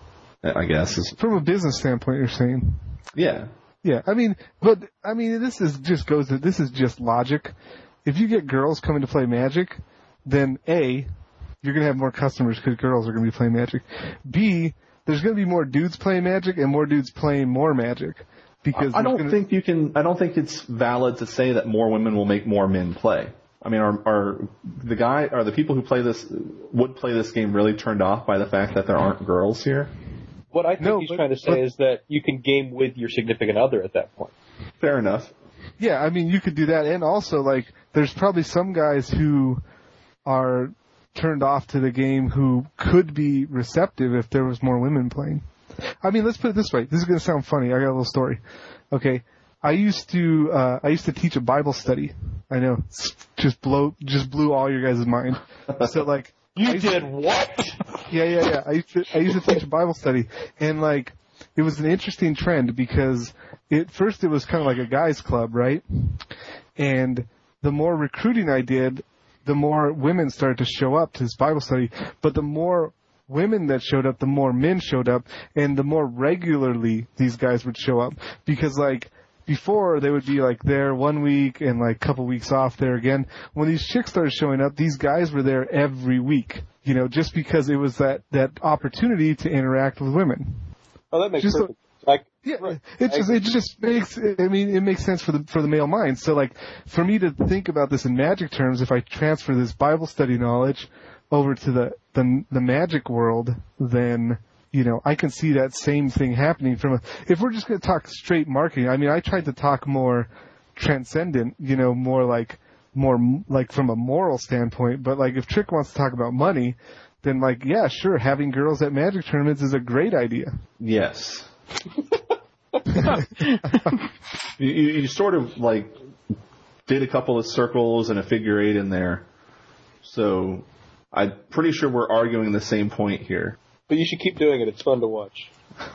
I guess. From a business standpoint, you're saying? Yeah. Yeah, I mean, but, I mean, this is just goes to, this is just logic. If you get girls coming to play Magic, then A, you're going to have more customers because girls are going to be playing Magic. B, there's going to be more dudes playing Magic and more dudes playing more Magic. Because I don't gonna... think you can, I don't think it's valid to say that more women will make more men play. I mean, are, are the guy, are the people who play this, would play this game really turned off by the fact that there aren't girls here? What I think no, he's but, trying to say but, is that you can game with your significant other at that point. Fair enough. Yeah, I mean, you could do that. And also, like, there's probably some guys who are turned off to the game who could be receptive if there was more women playing. I mean, let's put it this way. This is going to sound funny. I got a little story. Okay. I used to, uh, I used to teach a Bible study. I know. Just blow, just blew all your guys' mind. So, like, You did what? Yeah, yeah, yeah. I used to, I used to teach a Bible study, and like, it was an interesting trend because at first it was kind of like a guys' club, right? And the more recruiting I did, the more women started to show up to this Bible study. But the more women that showed up, the more men showed up, and the more regularly these guys would show up. Because like, before, they would be like there one week and like a couple weeks off there again. When these chicks started showing up, these guys were there every week, you know, just because it was that, that opportunity to interact with women. Oh, that makes just perfect so, like, yeah, right. it just, it just makes, I mean, it makes sense for the, for the male mind. So like, for me to think about this in Magic terms, if I transfer this Bible study knowledge over to the, the, the Magic world, then, you know, I can see that same thing happening from a, if we're just going to talk straight marketing, I mean, I tried to talk more transcendent, you know, more like, more like from a moral standpoint, but like if Trick wants to talk about money, then like, yeah, sure, having girls at Magic tournaments is a great idea. Yes. you, you, you sort of like did a couple of circles and a figure eight in there. So I'm pretty sure we're arguing the same point here. But you should keep doing it. It's fun to watch.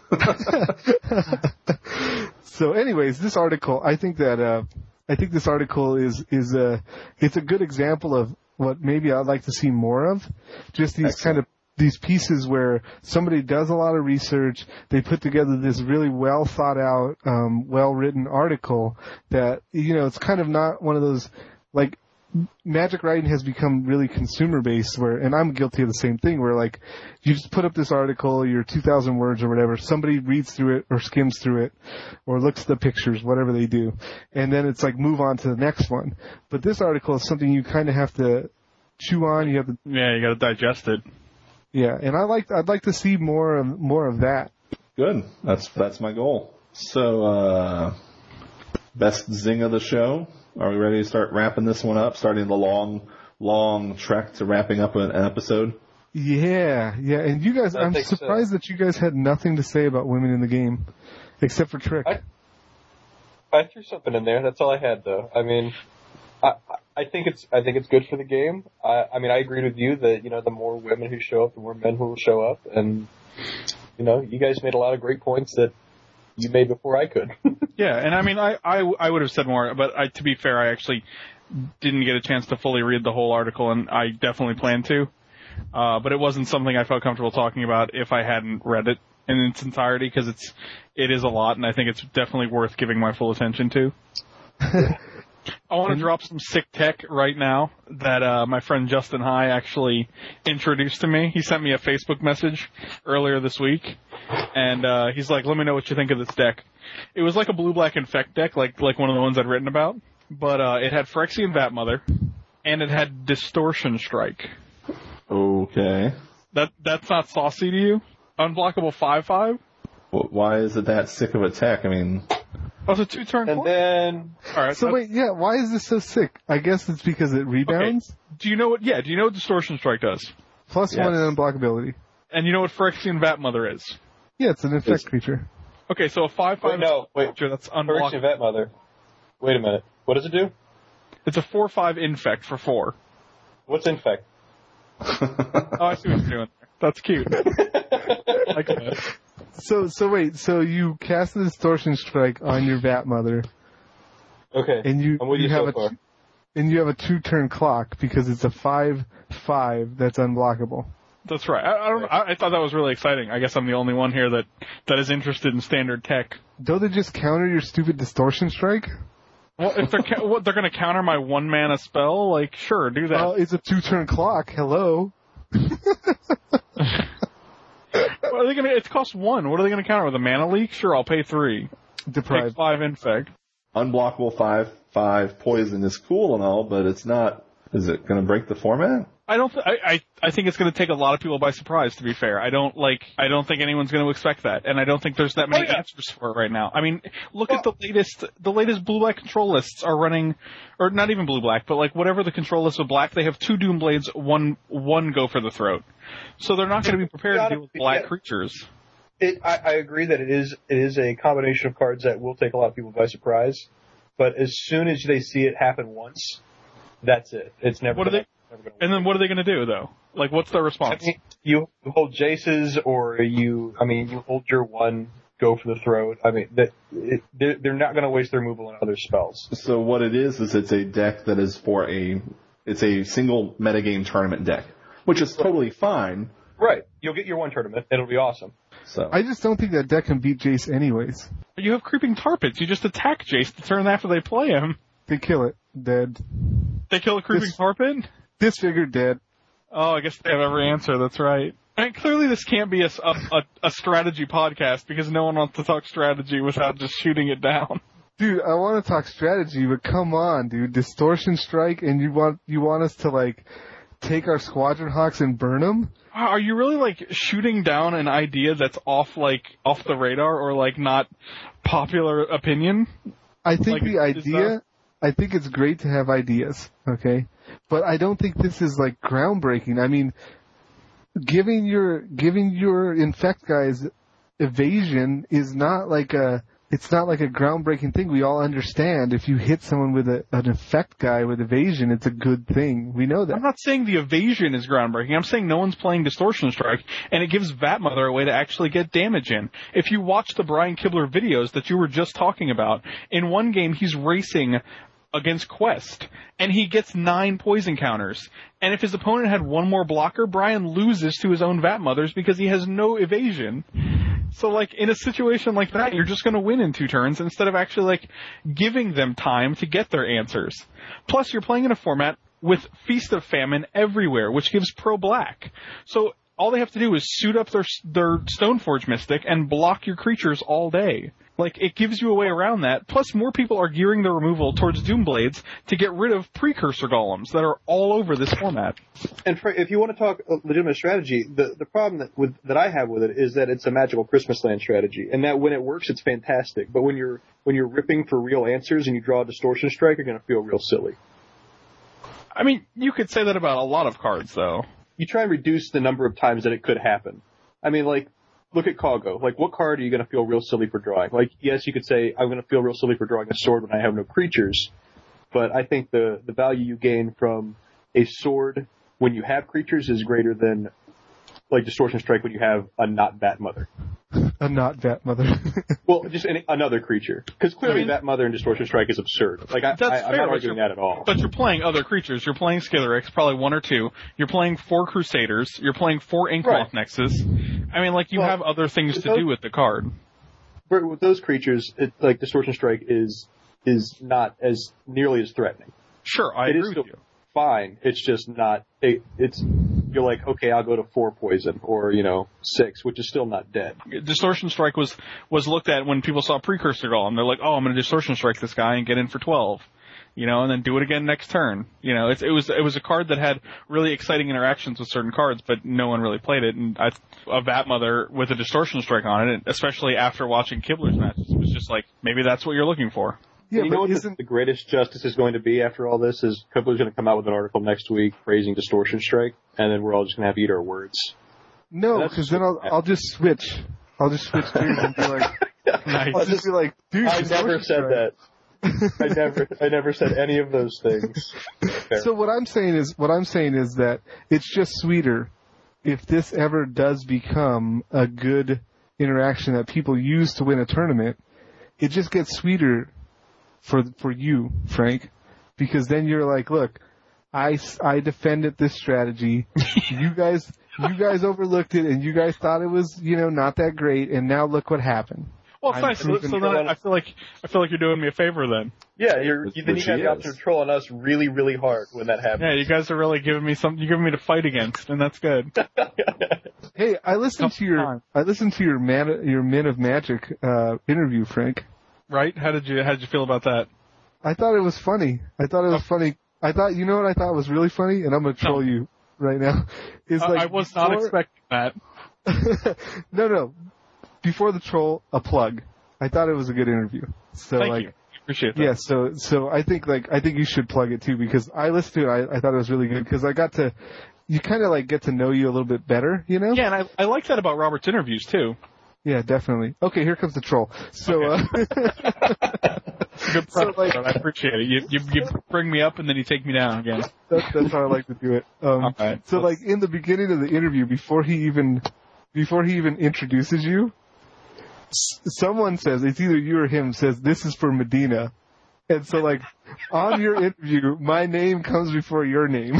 So anyways, this article, I think that, uh, I think this article is, is a, it's a good example of what maybe I'd like to see more of. Just these Excellent. kind of, these pieces where somebody does a lot of research, they put together this really well thought out, um, well written article that, you know, it's kind of not one of those, like, Magic writing has become really consumer based where, and I'm guilty of the same thing where like, you just put up this article, your two thousand words or whatever, somebody reads through it or skims through it or looks at the pictures, whatever they do. And then it's like move on to the next one. But this article is something you kind of have to chew on. You have to, Yeah, you gotta digest it. yeah. And I like, I'd like to see more of, more of that. Good. That's, that's my goal. So, uh, best zing of the show. Are we ready to start wrapping this one up? Starting the long, long trek to wrapping up an episode? Yeah, yeah. And you guys, I I'm think surprised so. that you guys had nothing to say about women in the game, except for Trick. I, I threw something in there. That's all I had, though. I mean, I, I think it's I think it's good for the game. I, I mean, I agreed with you that you know the more women who show up, the more men who will show up, and you know, you guys made a lot of great points that you made before I could. Yeah, and I mean, I, I, I would have said more, but I, to be fair, I actually didn't get a chance to fully read the whole article, and I definitely plan to. Uh, but it wasn't something I felt comfortable talking about if I hadn't read it in its entirety, because it's, it is a lot, and I think it's definitely worth giving my full attention to. I want to drop some sick tech right now that uh, my friend Justin High actually introduced to me. He sent me a Facebook message earlier this week, and uh, he's like, let me know what you think of this deck. It was like a blue-black infect deck, like like one of the ones I'd written about, but uh, it had Phyrexian Vat Mother, and it had Distortion Strike. Okay. That That's not saucy to you? Unblockable five five? Well, why is it that sick of a tech? I mean... Oh, it's a two-turn And clock? then, All right, So that's- wait, yeah, why is this so sick? I guess it's because it rebounds, Do you know what, yeah, do you know what Distortion Strike does? plus Yes. one in unblockability. And you know what Phyrexian Vat Mother is? Yeah, it's an infect It's- creature. Okay, so a five five wait, no, wait. creature that's Phyrexian unblockable. Vat Mother. Wait a minute. What does it do? It's a four five infect for four. What's infect? Oh, I see what you're doing there. That's cute. I like that. So so wait, so you cast the Distortion Strike on your Vat Mother, Okay. and you I'm with you you have so a far. t- and you have a two turn clock because it's a five five that's unblockable. That's right. I, I don't. I, I thought that was really exciting. I guess I'm the only one here that that is interested in standard tech. Don't they just counter your stupid Distortion Strike? Well, if they're ca- what, they're going to counter my one mana spell, like sure, do that. Well, it's a two turn clock. Hello. What are they going to? It costs one. What are they going to counter with a mana leak? Sure, I'll pay three. Deprived. Take five infect. Unblockable five five poison is cool and all, but it's not. Is it going to break the format? I don't. Th- I, I I think it's going to take a lot of people by surprise. To be fair, I don't like. I don't think anyone's going to expect that, and I don't think there's that many Oh, yeah. answers for it right now. I mean, look at the latest. The latest blue black control lists are running, or not even blue black, but like whatever the control list with black, they have two Doom Blades, one one go for the throat. So they're not going to be prepared to deal with black Yeah. creatures. It, I, I agree that it is it is a combination of cards that will take a lot of people by surprise, but as soon as they see it happen once, that's it. It's never. What are gonna, they? never gonna And then what are they going to do though? Like, what's their I response? mean, you hold Jace's, or you. I mean, you hold your one, go for the throat. I mean, that it, they're, they're not going to waste their removal on other spells. So what it is is it's a deck that is for a it's a single metagame tournament deck, which is totally fine. Right. You'll get your one tournament. It'll be awesome. So I just don't think that deck can beat Jace anyways. But you have creeping tar pits. You just attack Jace the turn after they play him. They kill it. Dead. They kill a creeping This- tar pit? Disfigured dead. Oh, I guess they have every answer. That's right. And clearly this can't be a, a, a, a strategy podcast because no one wants to talk strategy without just shooting it down. Dude, I want to talk strategy, but come on, dude. Distortion Strike, and you want you want us to like take our Squadron Hawks and burn them? Are you really like shooting down an idea that's off like off the radar or like not popular opinion? I think Like, the is idea, that- I think it's great to have ideas, okay? But I don't think this is like groundbreaking. I mean, giving your, giving your infect guys evasion is not like a, it's not like a groundbreaking thing. We all understand if you hit someone with a, an effect guy with evasion, it's a good thing. We know that. I'm not saying the evasion is groundbreaking. I'm saying no one's playing Distortion Strike, and it gives Vat Mother a way to actually get damage in. If you watch the Brian Kibler videos that you were just talking about, in one game he's racing against Quest, and he gets nine poison counters. And if his opponent had one more blocker, Brian loses to his own Vat Mothers because he has no evasion. So, like, in a situation like that, you're just going to win in two turns instead of actually, like, giving them time to get their answers. Plus, you're playing in a format with Feast of Famine everywhere, which gives pro-black. So, all they have to do is suit up their their Stoneforge Mystic and block your creatures all day. Like, it gives you a way around that. Plus, more people are gearing their removal towards Doomblades to get rid of Precursor Golems that are all over this format. And for, if you want to talk legitimate strategy, the, the problem that with that I have with it is that it's a magical Christmas land strategy, and that when it works, it's fantastic. But when you're when you're ripping for real answers and you draw a Distortion Strike, you're going to feel real silly. I mean, you could say that about a lot of cards, though. You try and reduce the number of times that it could happen. I mean, like, look at Kago. Like, what card are you going to feel real silly for drawing? Like, yes, you could say, I'm going to feel real silly for drawing a sword when I have no creatures, but I think the, the value you gain from a sword when you have creatures is greater than, like, Distortion Strike when you have a not Vat Mother. A not Vat Mother. Well, just any, another creature. Because clearly I mean, Vat Mother and Distortion Strike is absurd. Like, I, That's I, I'm fair, not but arguing you're- that at all. But you're playing other creatures. You're playing Skitherix, probably one or two. You're playing four Crusaders. You're playing four Inkmoth Right. Nexus. I mean, like, you Well, have other things to those- do with the card. But with those creatures, it, like, Distortion Strike is is not as nearly as threatening. Sure, I It agree is with still you. fine. It's just not. It, it's you're like, okay, I'll go to four poison or you know six, which is still not dead. Distortion Strike was was looked at when people saw Precursor Golem. They're like, oh, I'm going to Distortion Strike this guy and get in for twelve. You know, and then do it again next turn. You know, it's, it was it was a card that had really exciting interactions with certain cards, but no one really played it. And I, a Vat Mother with a Distortion Strike on it, especially after watching Kibler's matches, it was just like, maybe that's what you're looking for. Yeah, you know but what the, isn't the greatest justice is going to be after all this is Kibler's going to come out with an article next week praising Distortion Strike, and then we're all just going to have to eat our words. no? That's- Because then I'll I'll just switch. I'll just switch gears and be like, Nice. I'll just be like, dude, I Distortion never said Strike. that. I never, I never said any of those things. Fair. So what I'm saying is, what I'm saying is that it's just sweeter if this ever does become a good interaction that people use to win a tournament, it just gets sweeter for for you, Frank, because then you're like, look, I, I defended this strategy. you guys you guys overlooked it, and you guys thought it was, you know, not that great, and now look what happened. Well, it's nice. So, so then I, I feel like I feel like you're doing me a favor then. Yeah, you're you, then you have the option of trolling us really, really hard when that happens. Yeah, you guys are really giving me some. You're giving me to fight against, and that's good. Hey, I listened to your I listened to your man your Men of Magic uh, interview, Frank. Right? How did you How did you feel about that? I thought it was funny. I thought it was oh. funny. I thought you know what I thought was really funny, and I'm gonna troll no. you right now. Is uh, like I was before... not expecting that. no, no. Before the troll, a plug. I thought it was a good interview. So Thank like, you. Appreciate that. Yeah, so so I think like I think you should plug it too, because I listened to it. I, I thought it was really good because I got to, you kind of like get to know you a little bit better, you know? Yeah, and I I like that about Robert's interviews too. Yeah, definitely. Okay, here comes the troll. So, okay. uh, good so, like, I appreciate it. You, you you bring me up and then you take me down again. That's that's how I like to do it. Um, All right. So Let's... like in the beginning of the interview, before he even before he even introduces you, someone says, it's either you or him, says, this is for Medina. And so, like, on your interview, my name comes before your name.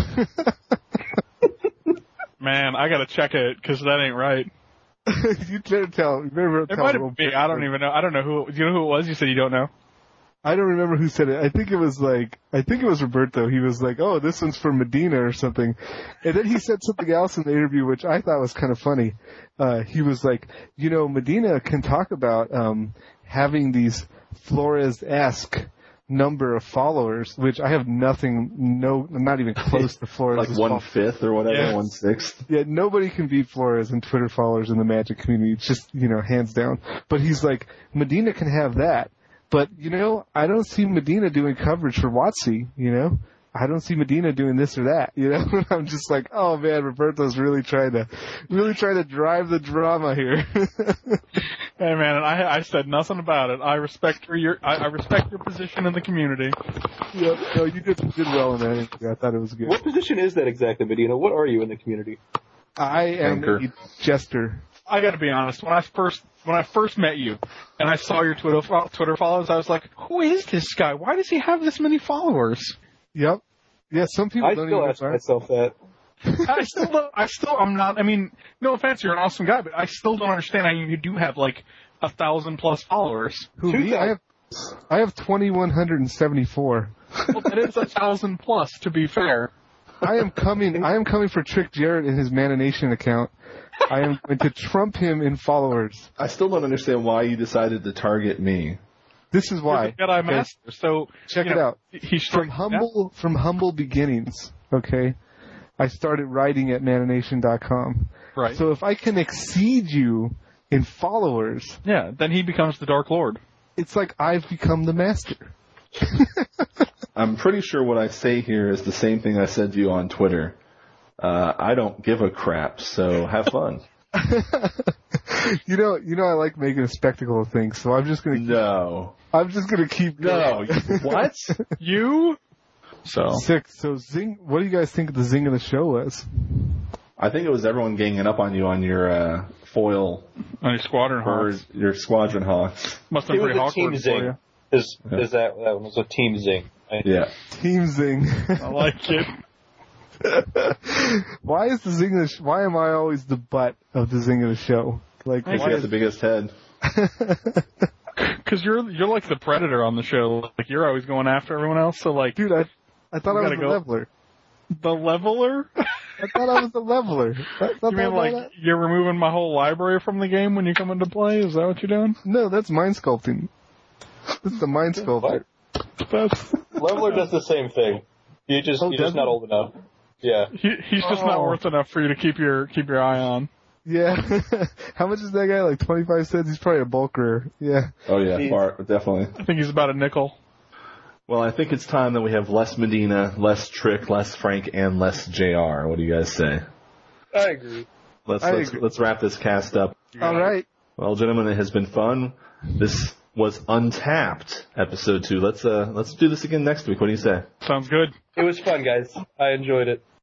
Man, I gotta check it, because that ain't right. You better tell. You better tell. It might have been. I don't even know. I don't know who. Do you know who it was? You said you don't know? I don't remember who said it. I think it was like, I think it was Roberto. He was like, oh, this one's for Medina or something. And then he said something else in the interview, which I thought was kind of funny. Uh, he was like, you know, Medina can talk about, um, having these Flores-esque number of followers, which I have nothing, no, not even close to Flores. Like one fifth or whatever, yeah. one sixth. Yeah, nobody can beat Flores in Twitter followers in the Magic community. It's just, you know, hands down. But he's like, Medina can have that. But, you know, I don't see Medina doing coverage for WotC, you know? I don't see Medina doing this or that, you know? I'm just like, oh man, Roberto's really trying to, really trying to drive the drama here. Hey man, and I, I said nothing about it. I respect your, I, I respect your position in the community. Yeah, no, you did, did well in that interview. I thought it was good. What position is that exactly, Medina? What are you in the community? I am Anchor. a jester. I gotta be honest, when I first, when I first met you, and I saw your Twitter, Twitter follows, I was like, who is this guy? Why does he have this many followers? Yep. Yeah, some people I don't still even ask myself that. I still don't, I still, I'm not, I mean, no offense, you're an awesome guy, but I still don't understand how you do have like a thousand plus followers. Who, me? I have, I have twenty-one seventy-four. Well, that is a thousand plus, to be fair. I am coming, I am coming for Trick Jarrett in his Mana Nation account. I am going to trump him in followers. I still don't understand why you decided to target me. This is why. You're the Jedi Master, so check you it know, out. He's from humble from humble beginnings. Okay, I started writing at mana nation dot com. Right. So if I can exceed you in followers, yeah, then he becomes the Dark Lord. It's like I've become the master. I'm pretty sure what I say here is the same thing I said to you on Twitter. Uh, I don't give a crap, so have fun. you know, you know, I like making a spectacle of things, so I'm just gonna. Keep, no. I'm just gonna keep. No. What? You? So. Six. So Zing. What do you guys think the Zing of the show was? I think it was everyone ganging up on you on your uh, foil. On your Squadron Hawks. Your Squadron Hawks. Must have been pretty awkward team Zing. for you. Is yeah. is that that one was a team Zing? Right? Yeah. Team Zing. I like it. Why is the Zing of the sh- why am I always the butt of the Zing of the show? Like, because you have the biggest head. Because you're you're like the predator on the show. Like you're always going after everyone else. So like, dude, I I thought I was the go. leveler. The leveler? I thought I was the leveler. That, you mean like that? You're removing my whole library from the game when you come into play? Is that what you're doing? No, that's mind sculpting. This is the mind sculptor. That's leveler does the same thing. You just oh, you're just not old enough. Yeah. He, he's just oh. not worth enough for you to keep your keep your eye on. Yeah. How much is that guy? Like twenty-five cents? He's probably a bulker. Yeah. Oh, yeah. Far, definitely. I think he's about a nickel. Well, I think it's time that we have less Medina, less Trick, less Frank, and less J R. What do you guys say? I agree. Let's I let's, agree. let's wrap this cast up. All right. Well, gentlemen, it has been fun. This was Untapped, episode two. Let's uh let's do this again next week. What do you say? Sounds good. It was fun, guys. I enjoyed it.